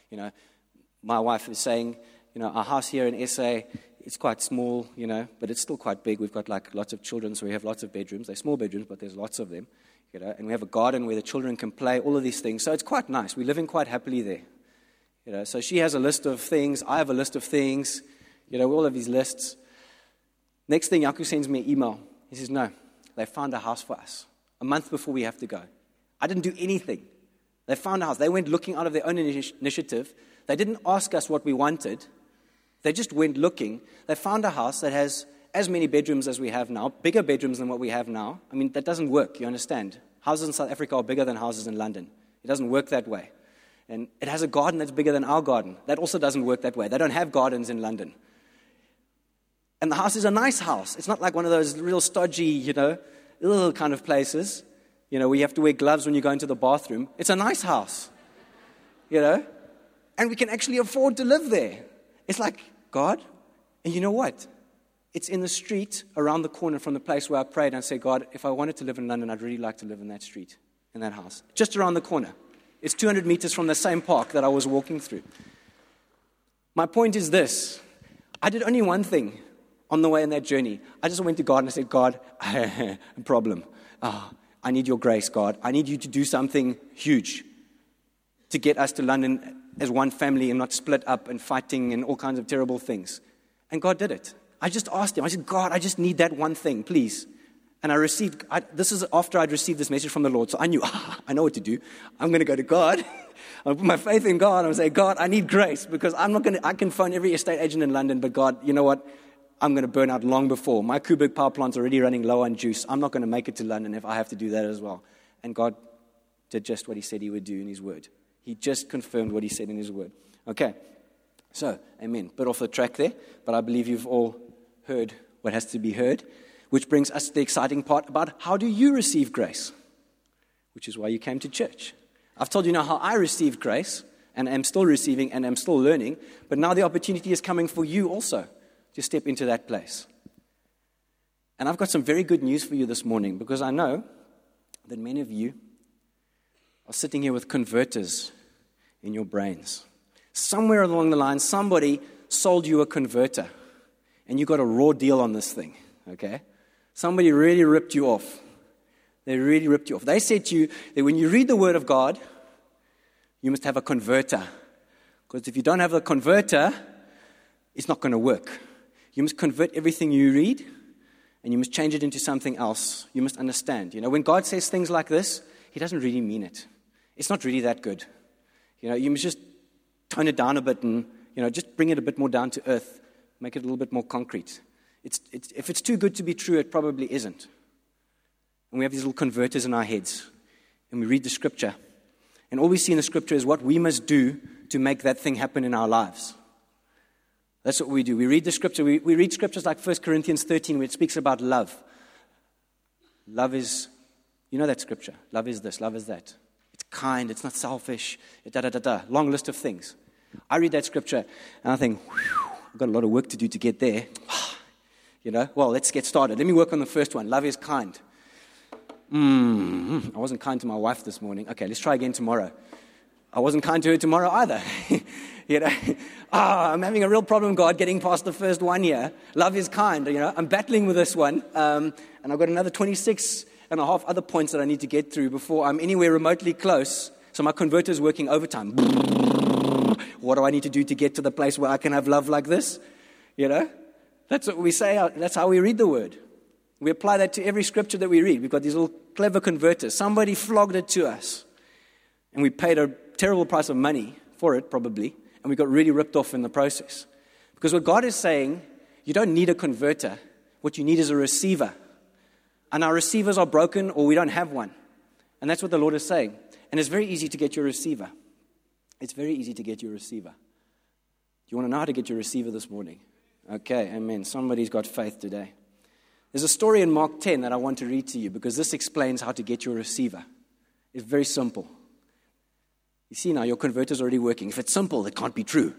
My wife is saying, our house here in SA, it's quite small, but it's still quite big. We've got lots of children, so we have lots of bedrooms. They're small bedrooms, but there's lots of them, and we have a garden where the children can play, all of these things. So it's quite nice. We're living quite happily there. So she has a list of things. I have a list of things. We all have these lists. Next thing, Yaku sends me an email. He says, no, they found a house for us a month before we have to go. I didn't do anything. They found a house. They went looking out of their own initiative. They didn't ask us what we wanted. They just went looking. They found a house that has as many bedrooms as we have now, bigger bedrooms than what we have now. That doesn't work, you understand? Houses in South Africa are bigger than houses in London. It doesn't work that way. And it has a garden that's bigger than our garden. That also doesn't work that way. They don't have gardens in London. And the house is a nice house. It's not like one of those real stodgy, little kind of places, where you have to wear gloves when you go into the bathroom. It's a nice house, and we can actually afford to live there. It's like, God, and you know what? It's in the street around the corner from the place where I prayed and said, God, if I wanted to live in London, I'd really like to live in that street, in that house. Just around the corner. It's 200 meters from the same park that I was walking through. My point is this. I did only one thing on the way in that journey. I just went to God and I said, God, I have a problem. I need your grace, God. I need you to do something huge to get us to London as one family and not split up and fighting and all kinds of terrible things. And God did it. I just asked him. I said, God, I just need that one thing, please. And this is after I'd received this message from the Lord. So I knew, I know what to do. I'm going to go to God. I'll put my faith in God. I'll say, God, I need grace because I can phone every estate agent in London, but God, you know what? I'm going to burn out long before. My Kubrick power plant's already running low on juice. I'm not going to make it to London if I have to do that as well. And God did just what he said he would do in his word. He just confirmed what he said in his word. Okay. So, amen. Bit off the track there, but I believe you've all heard what has to be heard, which brings us to the exciting part about how do you receive grace, which is why you came to church. I've told you now how I received grace, and am still receiving, and am still learning, but now the opportunity is coming for you also to step into that place. And I've got some very good news for you this morning, because I know that many of you are sitting here with converters in your brains. Somewhere along the line, somebody sold you a converter, and you got a raw deal on this thing, okay? Somebody really ripped you off. They really ripped you off. They said to you that when you read the Word of God, you must have a converter. Because if you don't have a converter, it's not going to work. You must convert everything you read, and you must change it into something else. You must understand. When God says things like this, he doesn't really mean it. It's not really that good. You must just tone it down a bit and, just bring it a bit more down to earth. Make it a little bit more concrete. If it's too good to be true, it probably isn't. And we have these little converters in our heads. And we read the scripture. And all we see in the scripture is what we must do to make that thing happen in our lives. That's what we do. We read the scripture. We read scriptures like 1 Corinthians 13, where it speaks about love. Love is, that scripture. Love is this, love is that. It's kind, it's not selfish, long list of things. I read that scripture, and I think, I've got a lot of work to do to get there. Well, let's get started. Let me work on the first one. Love is kind. I wasn't kind to my wife this morning. Okay, let's try again tomorrow. I wasn't kind to her tomorrow either. I'm having a real problem, God, getting past the first one here. Love is kind. I'm battling with this one. And I've got another 26 and a half other points that I need to get through before I'm anywhere remotely close. So my converter's working overtime. What do I need to do to get to the place where I can have love like this? That's what we say. That's how we read the word. We apply that to every scripture that we read. We've got these little clever converters. Somebody flogged it to us. And we paid a terrible price of money for it, probably. And we got really ripped off in the process. Because what God is saying, you don't need a converter. What you need is a receiver. And our receivers are broken or we don't have one. And that's what the Lord is saying. And it's very easy to get your receiver. It's very easy to get your receiver. Do you want to know how to get your receiver this morning? Okay, amen. Somebody's got faith today. There's a story in Mark 10 that I want to read to you because this explains how to get your receiver. It's very simple. You see now, your converter's already working. If it's simple, it can't be true.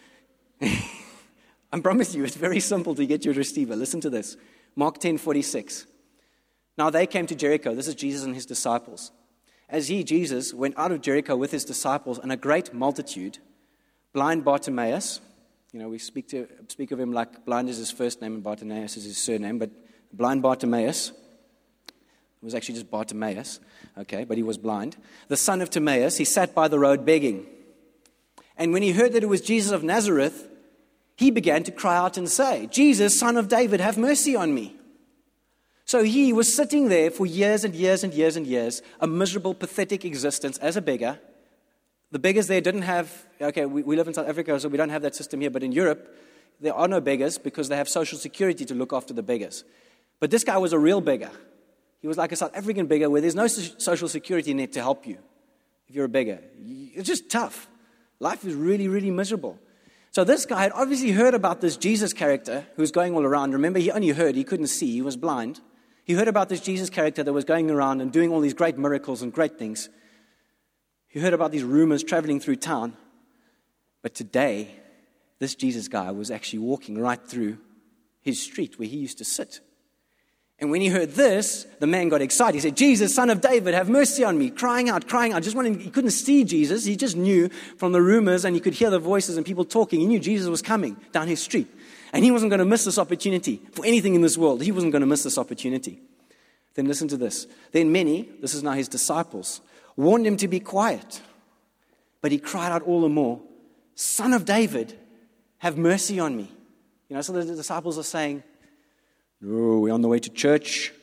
I promise you, it's very simple to get your receiver. Listen to this. Mark 10:46. Now they came to Jericho. This is Jesus and his disciples. As he, Jesus, went out of Jericho with his disciples and a great multitude, blind Bartimaeus, we speak of him like blind is his first name and Bartimaeus is his surname, but blind Bartimaeus, it was actually just Bartimaeus, okay, but he was blind. The son of Timaeus, he sat by the road begging. And when he heard that it was Jesus of Nazareth, he began to cry out and say, Jesus, son of David, have mercy on me. So he was sitting there for years and years and years and years, a miserable, pathetic existence as a beggar. The beggars there didn't have, we live in South Africa, so we don't have that system here, but in Europe, there are no beggars because they have social security to look after the beggars. But this guy was a real beggar. He was like a South African beggar where there's no social security net to help you if you're a beggar. It's just tough. Life is really, really miserable. So this guy had obviously heard about this Jesus character who's going all around. Remember, he only heard, he couldn't see, he was blind. He heard about this Jesus character that was going around and doing all these great miracles and great things. He heard about these rumors traveling through town. But today, this Jesus guy was actually walking right through his street where he used to sit. And when he heard this, the man got excited. He said, Jesus, son of David, have mercy on me. Crying out. He couldn't see Jesus. He just knew from the rumors and he could hear the voices and people talking. He knew Jesus was coming down his street. And he wasn't going to miss this opportunity for anything in this world. He wasn't going to miss this opportunity. Then listen to this. Then many, this is now his disciples, warned him to be quiet. But he cried out all the more, Son of David, have mercy on me. So the disciples are saying, no, we're on the way to church.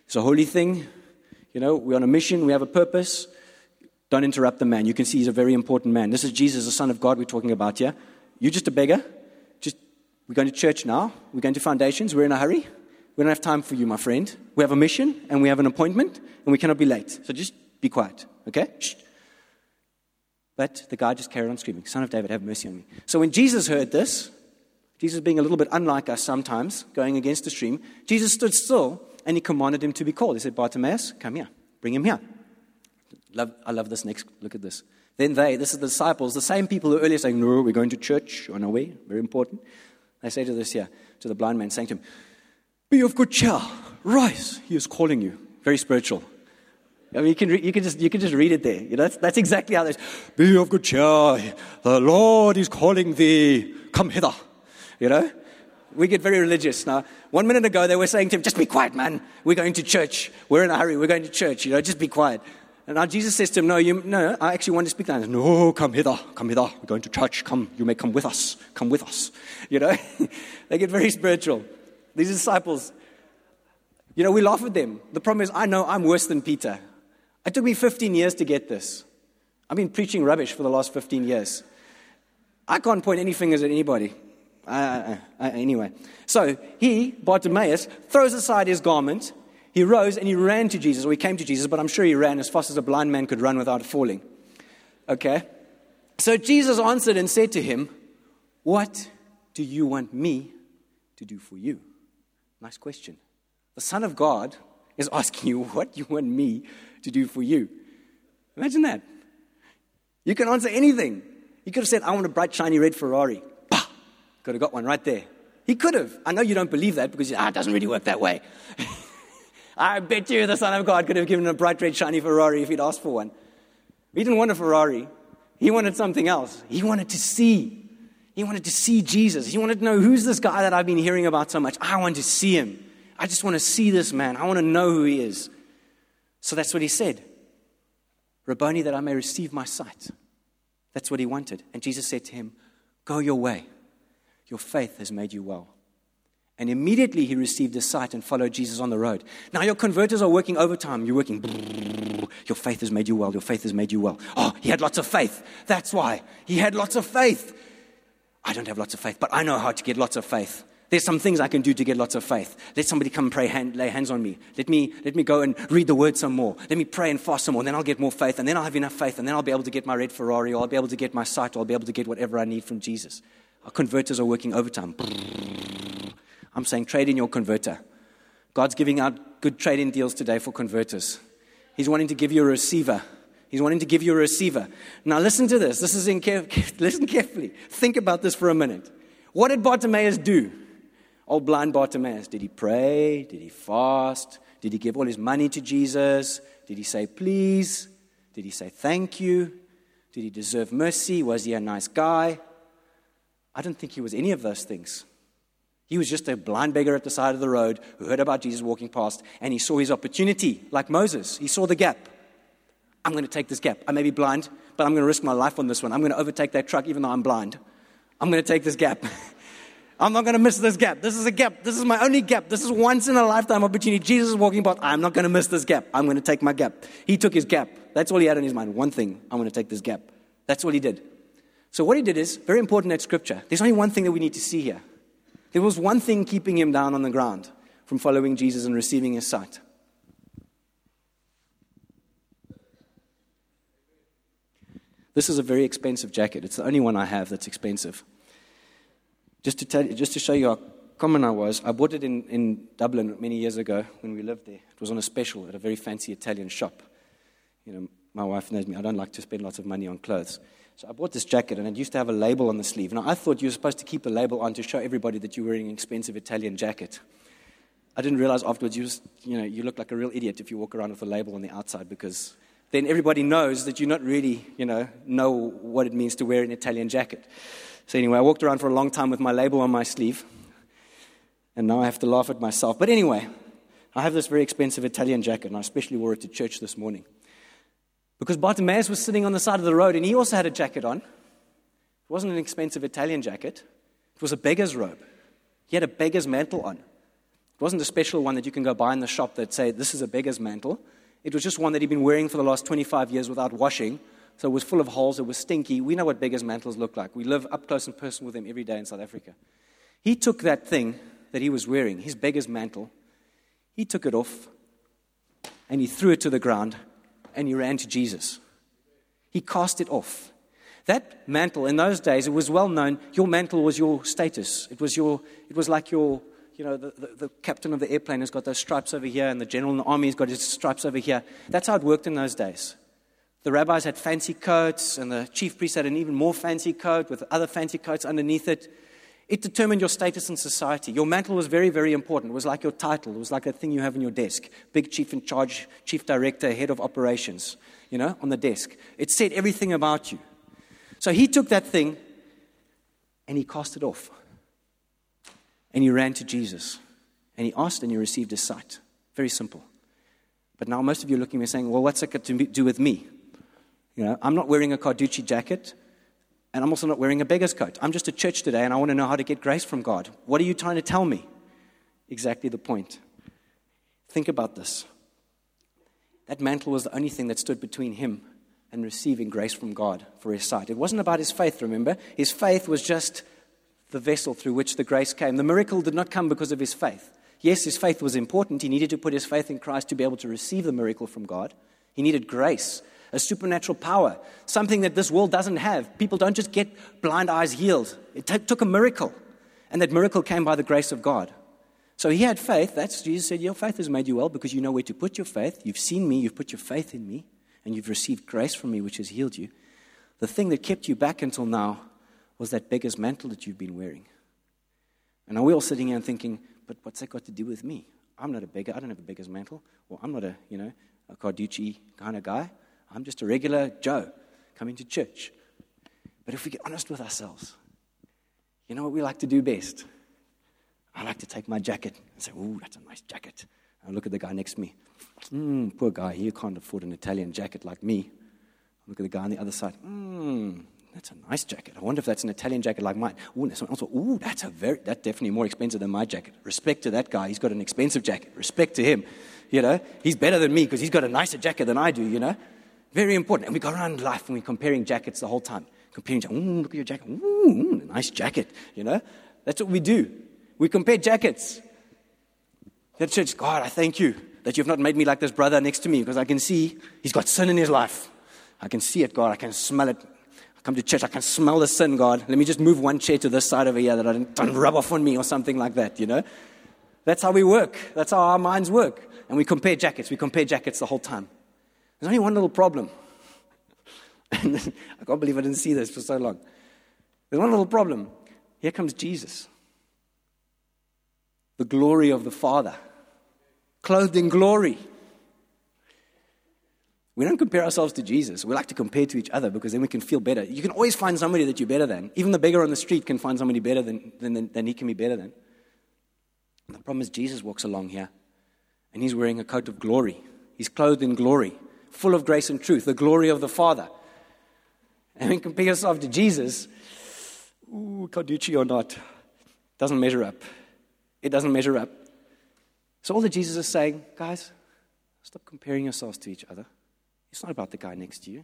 It's a holy thing. We're on a mission. We have a purpose. Don't interrupt the man. You can see he's a very important man. This is Jesus, the Son of God we're talking about here. You're just a beggar. We're going to church now. We're going to Foundations. We're in a hurry. We don't have time for you, my friend. We have a mission, and we have an appointment, and we cannot be late. So just be quiet, okay? Shh. But the guy just carried on screaming, Son of David, have mercy on me. So when Jesus heard this, Jesus being a little bit unlike us sometimes, going against the stream, Jesus stood still, and he commanded him to be called. He said, Bartimaeus, come here. Bring him here. I love this next. Look at this. Then this is the disciples, the same people who earlier saying, no, we're going to church on our way, very important. They say to the blind man, saying to him, be of good cheer, rise, he is calling you. Very spiritual. I mean, you can just read it there. That's exactly how this. Be of good cheer, the Lord is calling thee, come hither. We get very religious. Now, 1 minute ago they were saying to him, just be quiet, man, we're going to church, we're in a hurry, we're going to church, just be quiet. And now Jesus says to him, no, I actually want to speak now. No, come hither, we're going to church, come, you may come with us. They get very spiritual. These disciples, we laugh at them. The problem is, I know I'm worse than Peter. It took me 15 years to get this. I've been preaching rubbish for the last 15 years. I can't point any fingers at anybody. Anyway. So Bartimaeus, throws aside his garment. He rose and he ran to Jesus, or he came to Jesus, but I'm sure he ran as fast as a blind man could run without falling. Okay? So Jesus answered and said to him, what do you want me to do for you? Nice question. The Son of God is asking you, what do you want me to do for you? Imagine that. You can answer anything. He could have said, I want a bright, shiny red Ferrari. Bah! Could have got one right there. He could have. I know you don't believe that because it doesn't really work that way. I bet you the Son of God could have given him a bright, red, shiny Ferrari if he'd asked for one. He didn't want a Ferrari. He wanted something else. He wanted to see. He wanted to see Jesus. He wanted to know, who's this guy that I've been hearing about so much? I want to see him. I just want to see this man. I want to know who he is. So that's what he said. Rabboni, that I may receive my sight. That's what he wanted. And Jesus said to him, go your way. Your faith has made you well. And immediately he received his sight and followed Jesus on the road. Now your converters are working overtime. You're working. Your faith has made you well. Your faith has made you well. Oh, he had lots of faith. That's why. He had lots of faith. I don't have lots of faith, but I know how to get lots of faith. There's some things I can do to get lots of faith. Let somebody come and lay hands on me. Let me go and read the word some more. Let me pray and fast some more. And then I'll get more faith. And then I'll have enough faith. And then I'll be able to get my red Ferrari. Or I'll be able to get my sight. Or I'll be able to get whatever I need from Jesus. Our converters are working overtime. I'm saying trade in your converter. God's giving out good trade-in deals today for converters. He's wanting to give you a receiver. He's wanting to give you a receiver. Now listen to this. Listen carefully. Think about this for a minute. What did Bartimaeus do? Old blind Bartimaeus. Did he pray? Did he fast? Did he give all his money to Jesus? Did he say please? Did he say thank you? Did he deserve mercy? Was he a nice guy? I don't think he was any of those things. He was just a blind beggar at the side of the road who heard about Jesus walking past, and he saw his opportunity, like Moses. He saw the gap. I'm going to take this gap. I may be blind, but I'm going to risk my life on this one. I'm going to overtake that truck even though I'm blind. I'm going to take this gap. I'm not going to miss this gap. This is a gap. This is my only gap. This is once in a lifetime opportunity. Jesus is walking past. I'm not going to miss this gap. I'm going to take my gap. He took his gap. That's all he had in his mind. One thing. I'm going to take this gap. That's all he did. So what he did is very important at Scripture. There's only one thing that we need to see here. There was one thing keeping him down on the ground from following Jesus and receiving his sight. This is a very expensive jacket. It's the only one I have that's expensive. Just to show you how common I was, I bought it in Dublin many years ago when we lived there. It was on a special at a very fancy Italian shop. My wife knows me. I don't like to spend lots of money on clothes. So I bought this jacket, and it used to have a label on the sleeve. Now, I thought you were supposed to keep the label on to show everybody that you were wearing an expensive Italian jacket. I didn't realize afterwards you look like a real idiot if you walk around with a label on the outside, because then everybody knows that you're not really, know what it means to wear an Italian jacket. So anyway, I walked around for a long time with my label on my sleeve, and now I have to laugh at myself. But anyway, I have this very expensive Italian jacket, and I especially wore it to church this morning. Because Bartimaeus was sitting on the side of the road, and he also had a jacket on. It wasn't an expensive Italian jacket. It was a beggar's robe. He had a beggar's mantle on. It wasn't a special one that you can go buy in the shop that say, this is a beggar's mantle. It was just one that he'd been wearing for the last 25 years without washing. So it was full of holes. It was stinky. We know what beggars' mantles look like. We live up close and personal with them every day in South Africa. He took that thing that he was wearing, his beggar's mantle. He took it off and he threw it to the ground and he ran to Jesus. He cast it off. That mantle, in those days, it was well known. Your mantle was your status. It was like your, the captain of the airplane has got those stripes over here, and the general in the army has got his stripes over here. That's how it worked in those days. The rabbis had fancy coats, and the chief priest had an even more fancy coat with other fancy coats underneath it. It determined your status in society. Your mantle was very, very important. It was like your title. It was like that thing you have in your desk. Big chief in charge, chief director, head of operations, on the desk. It said everything about you. So he took that thing and he cast it off. And he ran to Jesus. And he asked and he received his sight. Very simple. But now most of you are looking at me saying, well, what's that got to do with me? I'm not wearing a Carducci jacket. And I'm also not wearing a beggar's coat. I'm just at church today and I want to know how to get grace from God. What are you trying to tell me? Exactly the point. Think about this. That mantle was the only thing that stood between him and receiving grace from God for his sight. It wasn't about his faith, remember? His faith was just the vessel through which the grace came. The miracle did not come because of his faith. Yes, his faith was important. He needed to put his faith in Christ to be able to receive the miracle from God. He needed grace, a supernatural power, something that this world doesn't have. People don't just get blind eyes healed. It took a miracle, and that miracle came by the grace of God. So he had faith. That's Jesus said, your faith has made you well because you know where to put your faith. You've seen me, you've put your faith in me, and you've received grace from me, which has healed you. The thing that kept you back until now was that beggar's mantle that you've been wearing. And now we're all sitting here and thinking, but what's that got to do with me? I'm not a beggar. I don't have a beggar's mantle. Or I'm not a Carducci kind of guy. I'm just a regular Joe coming to church. But if we get honest with ourselves, you know what we like to do best? I like to take my jacket and say, ooh, that's a nice jacket. And I look at the guy next to me. Poor guy, he can't afford an Italian jacket like me. I look at the guy on the other side. That's a nice jacket. I wonder if that's an Italian jacket like mine. Ooh, that's that's definitely more expensive than my jacket. Respect to that guy. He's got an expensive jacket. Respect to him. He's better than me because he's got a nicer jacket than I do, Very important. And we go around life and we're comparing jackets the whole time. Look at your jacket. Nice jacket, That's what we do. We compare jackets. That church, God, I thank you that you've not made me like this brother next to me because I can see he's got sin in his life. I can see it, God. I can smell it. I come to church, I can smell the sin, God. Let me just move one chair to this side over here that I don't rub off on me or something like that, That's how we work. That's how our minds work. And we compare jackets. We compare jackets the whole time. There's only one little problem. And I can't believe I didn't see this for so long. There's one little problem. Here comes Jesus. The glory of the Father. Clothed in glory. We don't compare ourselves to Jesus. We like to compare to each other because then we can feel better. You can always find somebody that you're better than. Even the beggar on the street can find somebody better than he can be better than. And the problem is Jesus walks along here and he's wearing a coat of glory. He's clothed in glory, full of grace and truth, the glory of the Father. And when you compare yourself to Jesus, Carducci or not, doesn't measure up. It doesn't measure up. So all that Jesus is saying, guys, stop comparing yourselves to each other. It's not about the guy next to you.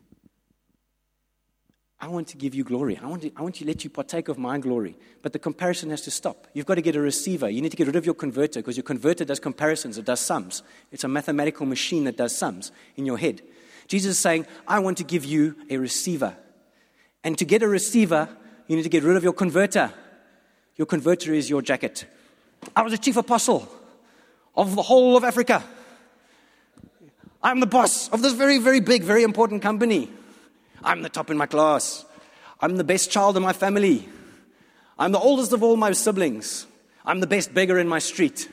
I want to give you glory. I want to let you partake of my glory. But the comparison has to stop. You've got to get a receiver. You need to get rid of your converter because your converter does comparisons. It does sums. It's a mathematical machine that does sums in your head. Jesus is saying, I want to give you a receiver. And to get a receiver, you need to get rid of your converter. Your converter is your jacket. I was a chief apostle of the whole of Africa. I'm the boss of this very, very big, very important company. I'm the top in my class. I'm the best child in my family. I'm the oldest of all my siblings. I'm the best beggar in my street.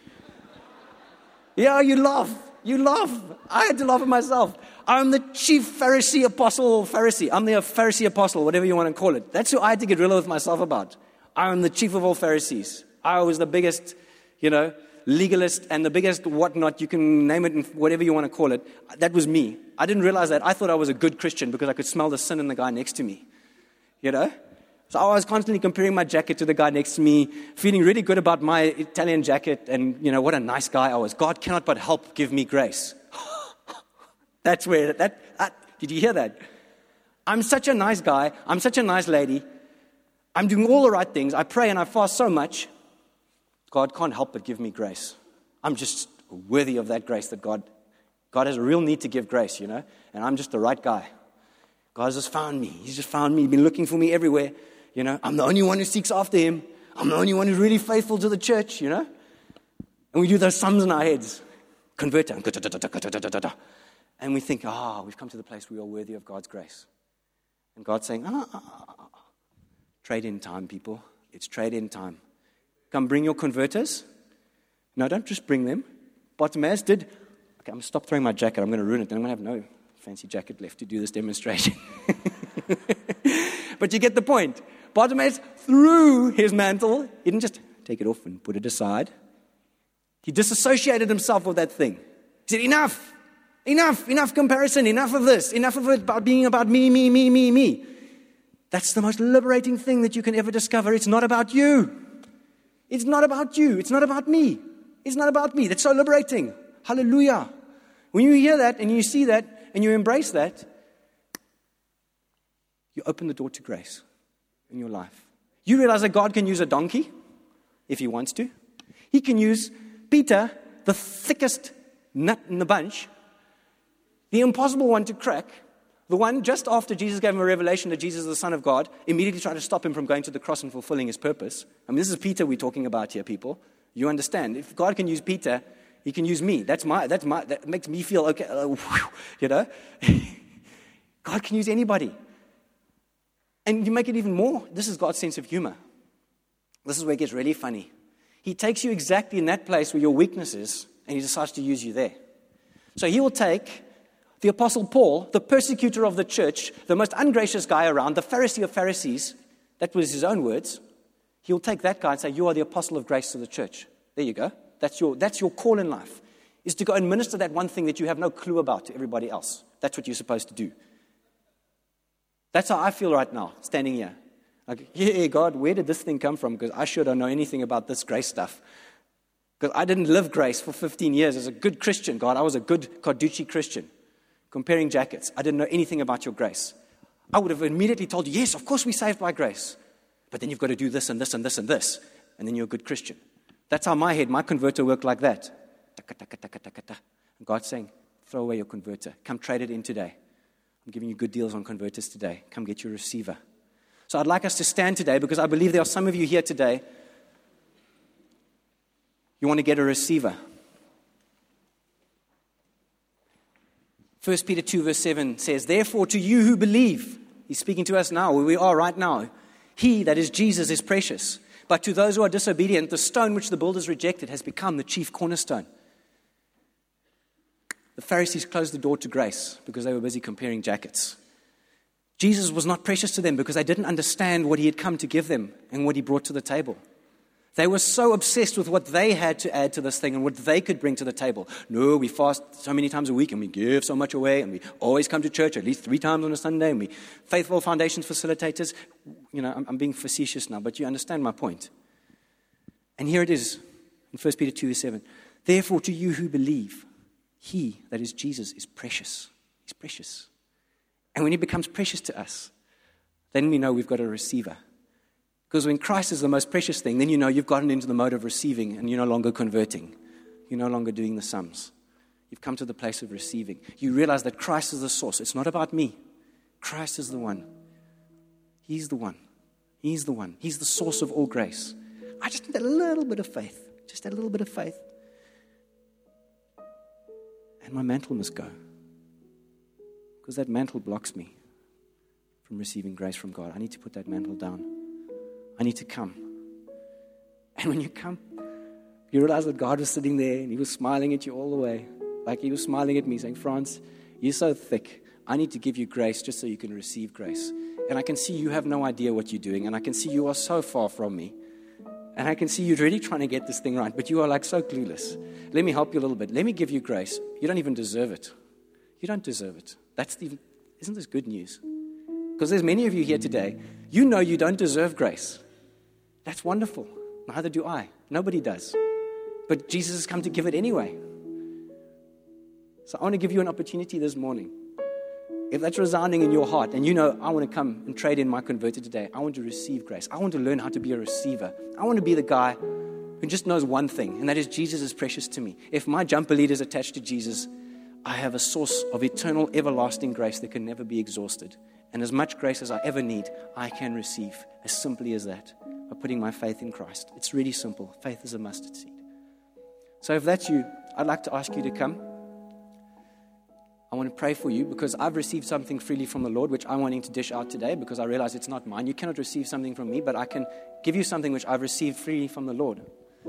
Yeah, you laugh. You laugh. I had to laugh at myself. I'm the chief Pharisee apostle. I'm the Pharisee apostle, whatever you want to call it. That's who I had to get rid of myself about. I'm the chief of all Pharisees. I was the biggest, legalist and the biggest whatnot, you can name it, whatever you want to call it. That was me. I didn't realize that. I thought I was a good Christian because I could smell the sin in the guy next to me. So I was constantly comparing my jacket to the guy next to me, feeling really good about my Italian jacket and, what a nice guy I was. God cannot but help give me grace. That's where, did you hear that? I'm such a nice guy. I'm such a nice lady. I'm doing all the right things. I pray and I fast so much. God can't help but give me grace. I'm just worthy of that grace that God has a real need to give grace, and I'm just the right guy. God has just found me. He's just found me. He's been looking for me everywhere. I'm the only one who seeks after him. I'm the only one who's really faithful to the church, And we do those sums in our heads. Converter. And we think, we've come to the place we are worthy of God's grace. And God's saying, trade in time, people. It's trade in time. Come bring your converters. No, don't just bring them. Bartimaeus did. Okay, I'm going to stop throwing my jacket. I'm going to ruin it. Then I'm going to have no fancy jacket left to do this demonstration. But you get the point. Bartimaeus threw his mantle. He didn't just take it off and put it aside. He disassociated himself with that thing. He said, enough comparison, enough of this, enough of it about being about me. That's the most liberating thing that you can ever discover. It's not about you. It's not about you. It's not about me. It's not about me. That's so liberating. Hallelujah. When you hear that and you see that and you embrace that, you open the door to grace in your life. You realize that God can use a donkey if he wants to. He can use Peter, the thickest nut in the bunch, the impossible one to crack, the one just after Jesus gave him a revelation that Jesus is the Son of God, immediately tried to stop him from going to the cross and fulfilling his purpose. I mean, this is Peter we're talking about here, people. You understand? If God can use Peter, he can use me. That makes me feel okay. God can use anybody. And you make it even more. This is God's sense of humor. This is where it gets really funny. He takes you exactly in that place where your weakness is, and he decides to use you there. So he will take the Apostle Paul, the persecutor of the church, the most ungracious guy around, the Pharisee of Pharisees, that was his own words. He'll take that guy and say, you are the apostle of grace to the church. There you go. That's your call in life, is to go and minister that one thing that you have no clue about to everybody else. That's what you're supposed to do. That's how I feel right now, standing here. Like, yeah, God, where did this thing come from? Because I sure don't know anything about this grace stuff. Because I didn't live grace for 15 years as a good Christian, God. I was a good Carducci Christian. Comparing jackets. I didn't know anything about your grace. I would have immediately told you, yes, of course we're saved by grace. But then you've got to do this and this and this and this. And then you're a good Christian. That's how my converter worked like that. And God's saying, throw away your converter. Come trade it in today. I'm giving you good deals on converters today. Come get your receiver. So I'd like us to stand today because I believe there are some of you here today. You want to get a receiver. 1 Peter 2 verse 7 says, therefore to you who believe, he's speaking to us now, where we are right now, he, that is Jesus, is precious. But to those who are disobedient, the stone which the builders rejected has become the chief cornerstone. The Pharisees closed the door to grace because they were busy comparing jackets. Jesus was not precious to them because they didn't understand what he had come to give them and what he brought to the table. They were so obsessed with what they had to add to this thing and what they could bring to the table. No, we fast so many times a week and we give so much away and we always come to church at least 3 times on a Sunday and we faithful foundations facilitators. I'm being facetious now, but you understand my point. And here it is in 1 Peter 2 verse 7. Therefore to you who believe, he, that is Jesus, is precious. He's precious. And when he becomes precious to us, then we know we've got a receiver. Because when Christ is the most precious thing, then you know you've gotten into the mode of receiving and you're no longer converting. You're no longer doing the sums. You've come to the place of receiving. You realize that Christ is the source. It's not about me. Christ is the one. He's the one. He's the one. He's the source of all grace. I just need a little bit of faith. Just a little bit of faith. And my mantle must go. Because that mantle blocks me from receiving grace from God. I need to put that mantle down. I need to come. And when you come, you realize that God was sitting there and he was smiling at you all the way. Like he was smiling at me saying, Frans, you're so thick. I need to give you grace just so you can receive grace. And I can see you have no idea what you're doing. And I can see you are so far from me. And I can see you're really trying to get this thing right. But you are like so clueless. Let me help you a little bit. Let me give you grace. You don't even deserve it. You don't deserve it. Isn't this good news? Because there's many of you here today, You know you don't deserve grace. That's wonderful. Neither do I. Nobody does. But Jesus has come to give it anyway. So I want to give you an opportunity this morning. If that's resounding in your heart, and you know, I want to come and trade in my converted today. I want to receive grace. I want to learn how to be a receiver. I want to be the guy who just knows one thing, and that is Jesus is precious to me. If my jumper lead is attached to Jesus, I have a source of eternal, everlasting grace that can never be exhausted. And as much grace as I ever need, I can receive as simply as that by putting my faith in Christ. It's really simple. Faith is a mustard seed. So if that's you, I'd like to ask you to come. I want to pray for you because I've received something freely from the Lord, which I'm wanting to dish out today because I realize it's not mine. You cannot receive something from me, but I can give you something which I've received freely from the Lord.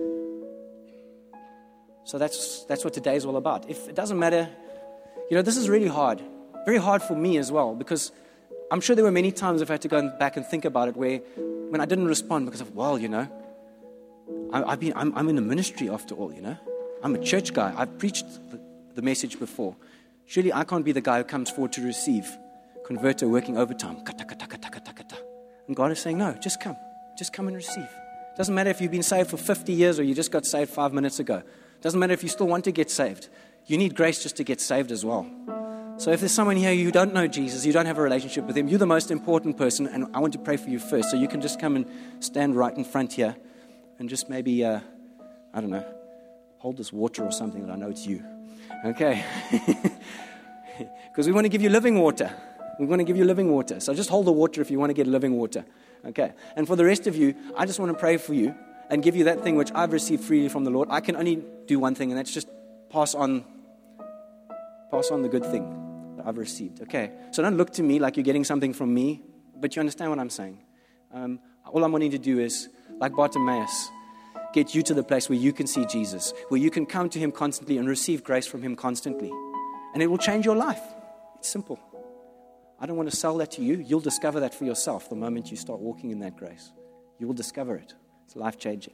So that's what today is all about. If it doesn't matter, this is really hard. Very hard for me as well, because I'm sure there were many times if I had to go back and think about it when I didn't respond because of, I'm in a ministry after all, I'm a church guy. I've preached the message before. Surely I can't be the guy who comes forward to receive, converter working overtime. And God is saying, no, just come and receive. It doesn't matter if you've been saved for 50 years or you just got saved 5 minutes ago. It doesn't matter if you still want to get saved. You need grace just to get saved as well. So if there's someone here who don't know Jesus, you don't have a relationship with him, you're the most important person, and I want to pray for you first. So you can just come and stand right in front here and just maybe, hold this water or something that I know it's you. Okay. Because we want to give you living water. We want to give you living water. So just hold the water if you want to get living water. Okay. And for the rest of you, I just want to pray for you and give you that thing which I've received freely from the Lord. I can only do one thing, and that's just pass on the good thing that I've received. Okay. So don't look to me like you're getting something from me, but you understand what I'm saying. All I'm wanting to do is, like Bartimaeus, get you to the place where you can see Jesus, where you can come to him constantly and receive grace from him constantly. And it will change your life. It's simple. I don't want to sell that to you. You'll discover that for yourself the moment you start walking in that grace. You will discover it. It's life-changing.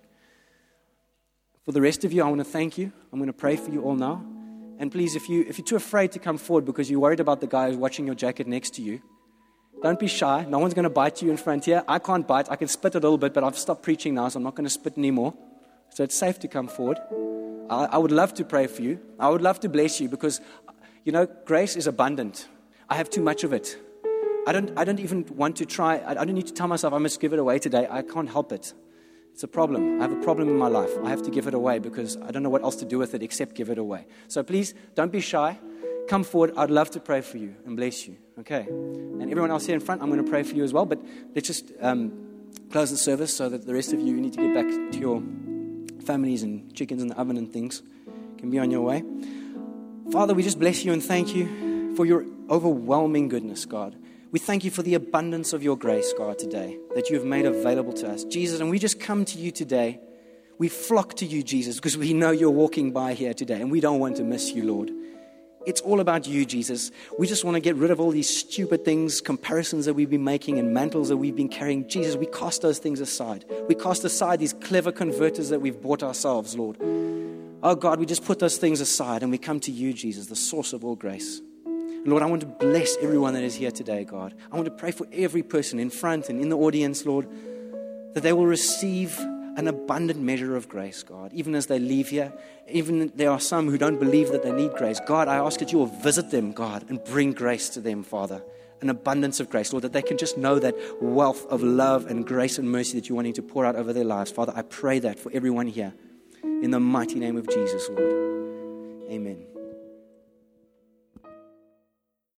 For the rest of you, I want to thank you. I'm going to pray for you all now. And please, if you're too afraid to come forward because you're worried about the guy who's watching your jacket next to you, don't be shy. No one's going to bite you in front here. I can't bite. I can spit a little bit, but I've stopped preaching now, so I'm not going to spit anymore. So it's safe to come forward. I would love to pray for you. I would love to bless you because, grace is abundant. I have too much of it. I don't even want to try. I don't need to tell myself I must give it away today. I can't help it. It's a problem. I have a problem in my life. I have to give it away because I don't know what else to do with it except give it away. So please, don't be shy. Come forward. I'd love to pray for you and bless you. Okay? And everyone else here in front, I'm going to pray for you as well. But let's just close the service so that the rest of you need to get back to your families and chickens in the oven and things can be on your way. Father, we just bless you and thank you for your overwhelming goodness, God. We thank you for the abundance of your grace, God, today that you have made available to us. Jesus, and we just come to you today. We flock to you, Jesus, because we know you're walking by here today and we don't want to miss you, Lord. It's all about you, Jesus. We just want to get rid of all these stupid things, comparisons that we've been making and mantles that we've been carrying. Jesus, we cast those things aside. We cast aside these clever converters that we've bought ourselves, Lord. Oh, God, we just put those things aside and we come to you, Jesus, the source of all grace. Lord, I want to bless everyone that is here today, God. I want to pray for every person in front and in the audience, Lord, that they will receive an abundant measure of grace, God, even as they leave here. Even there are some who don't believe that they need grace. God, I ask that you will visit them, God, and bring grace to them, Father, an abundance of grace, Lord, that they can just know that wealth of love and grace and mercy that you're wanting to pour out over their lives. Father, I pray that for everyone here in the mighty name of Jesus, Lord. Amen.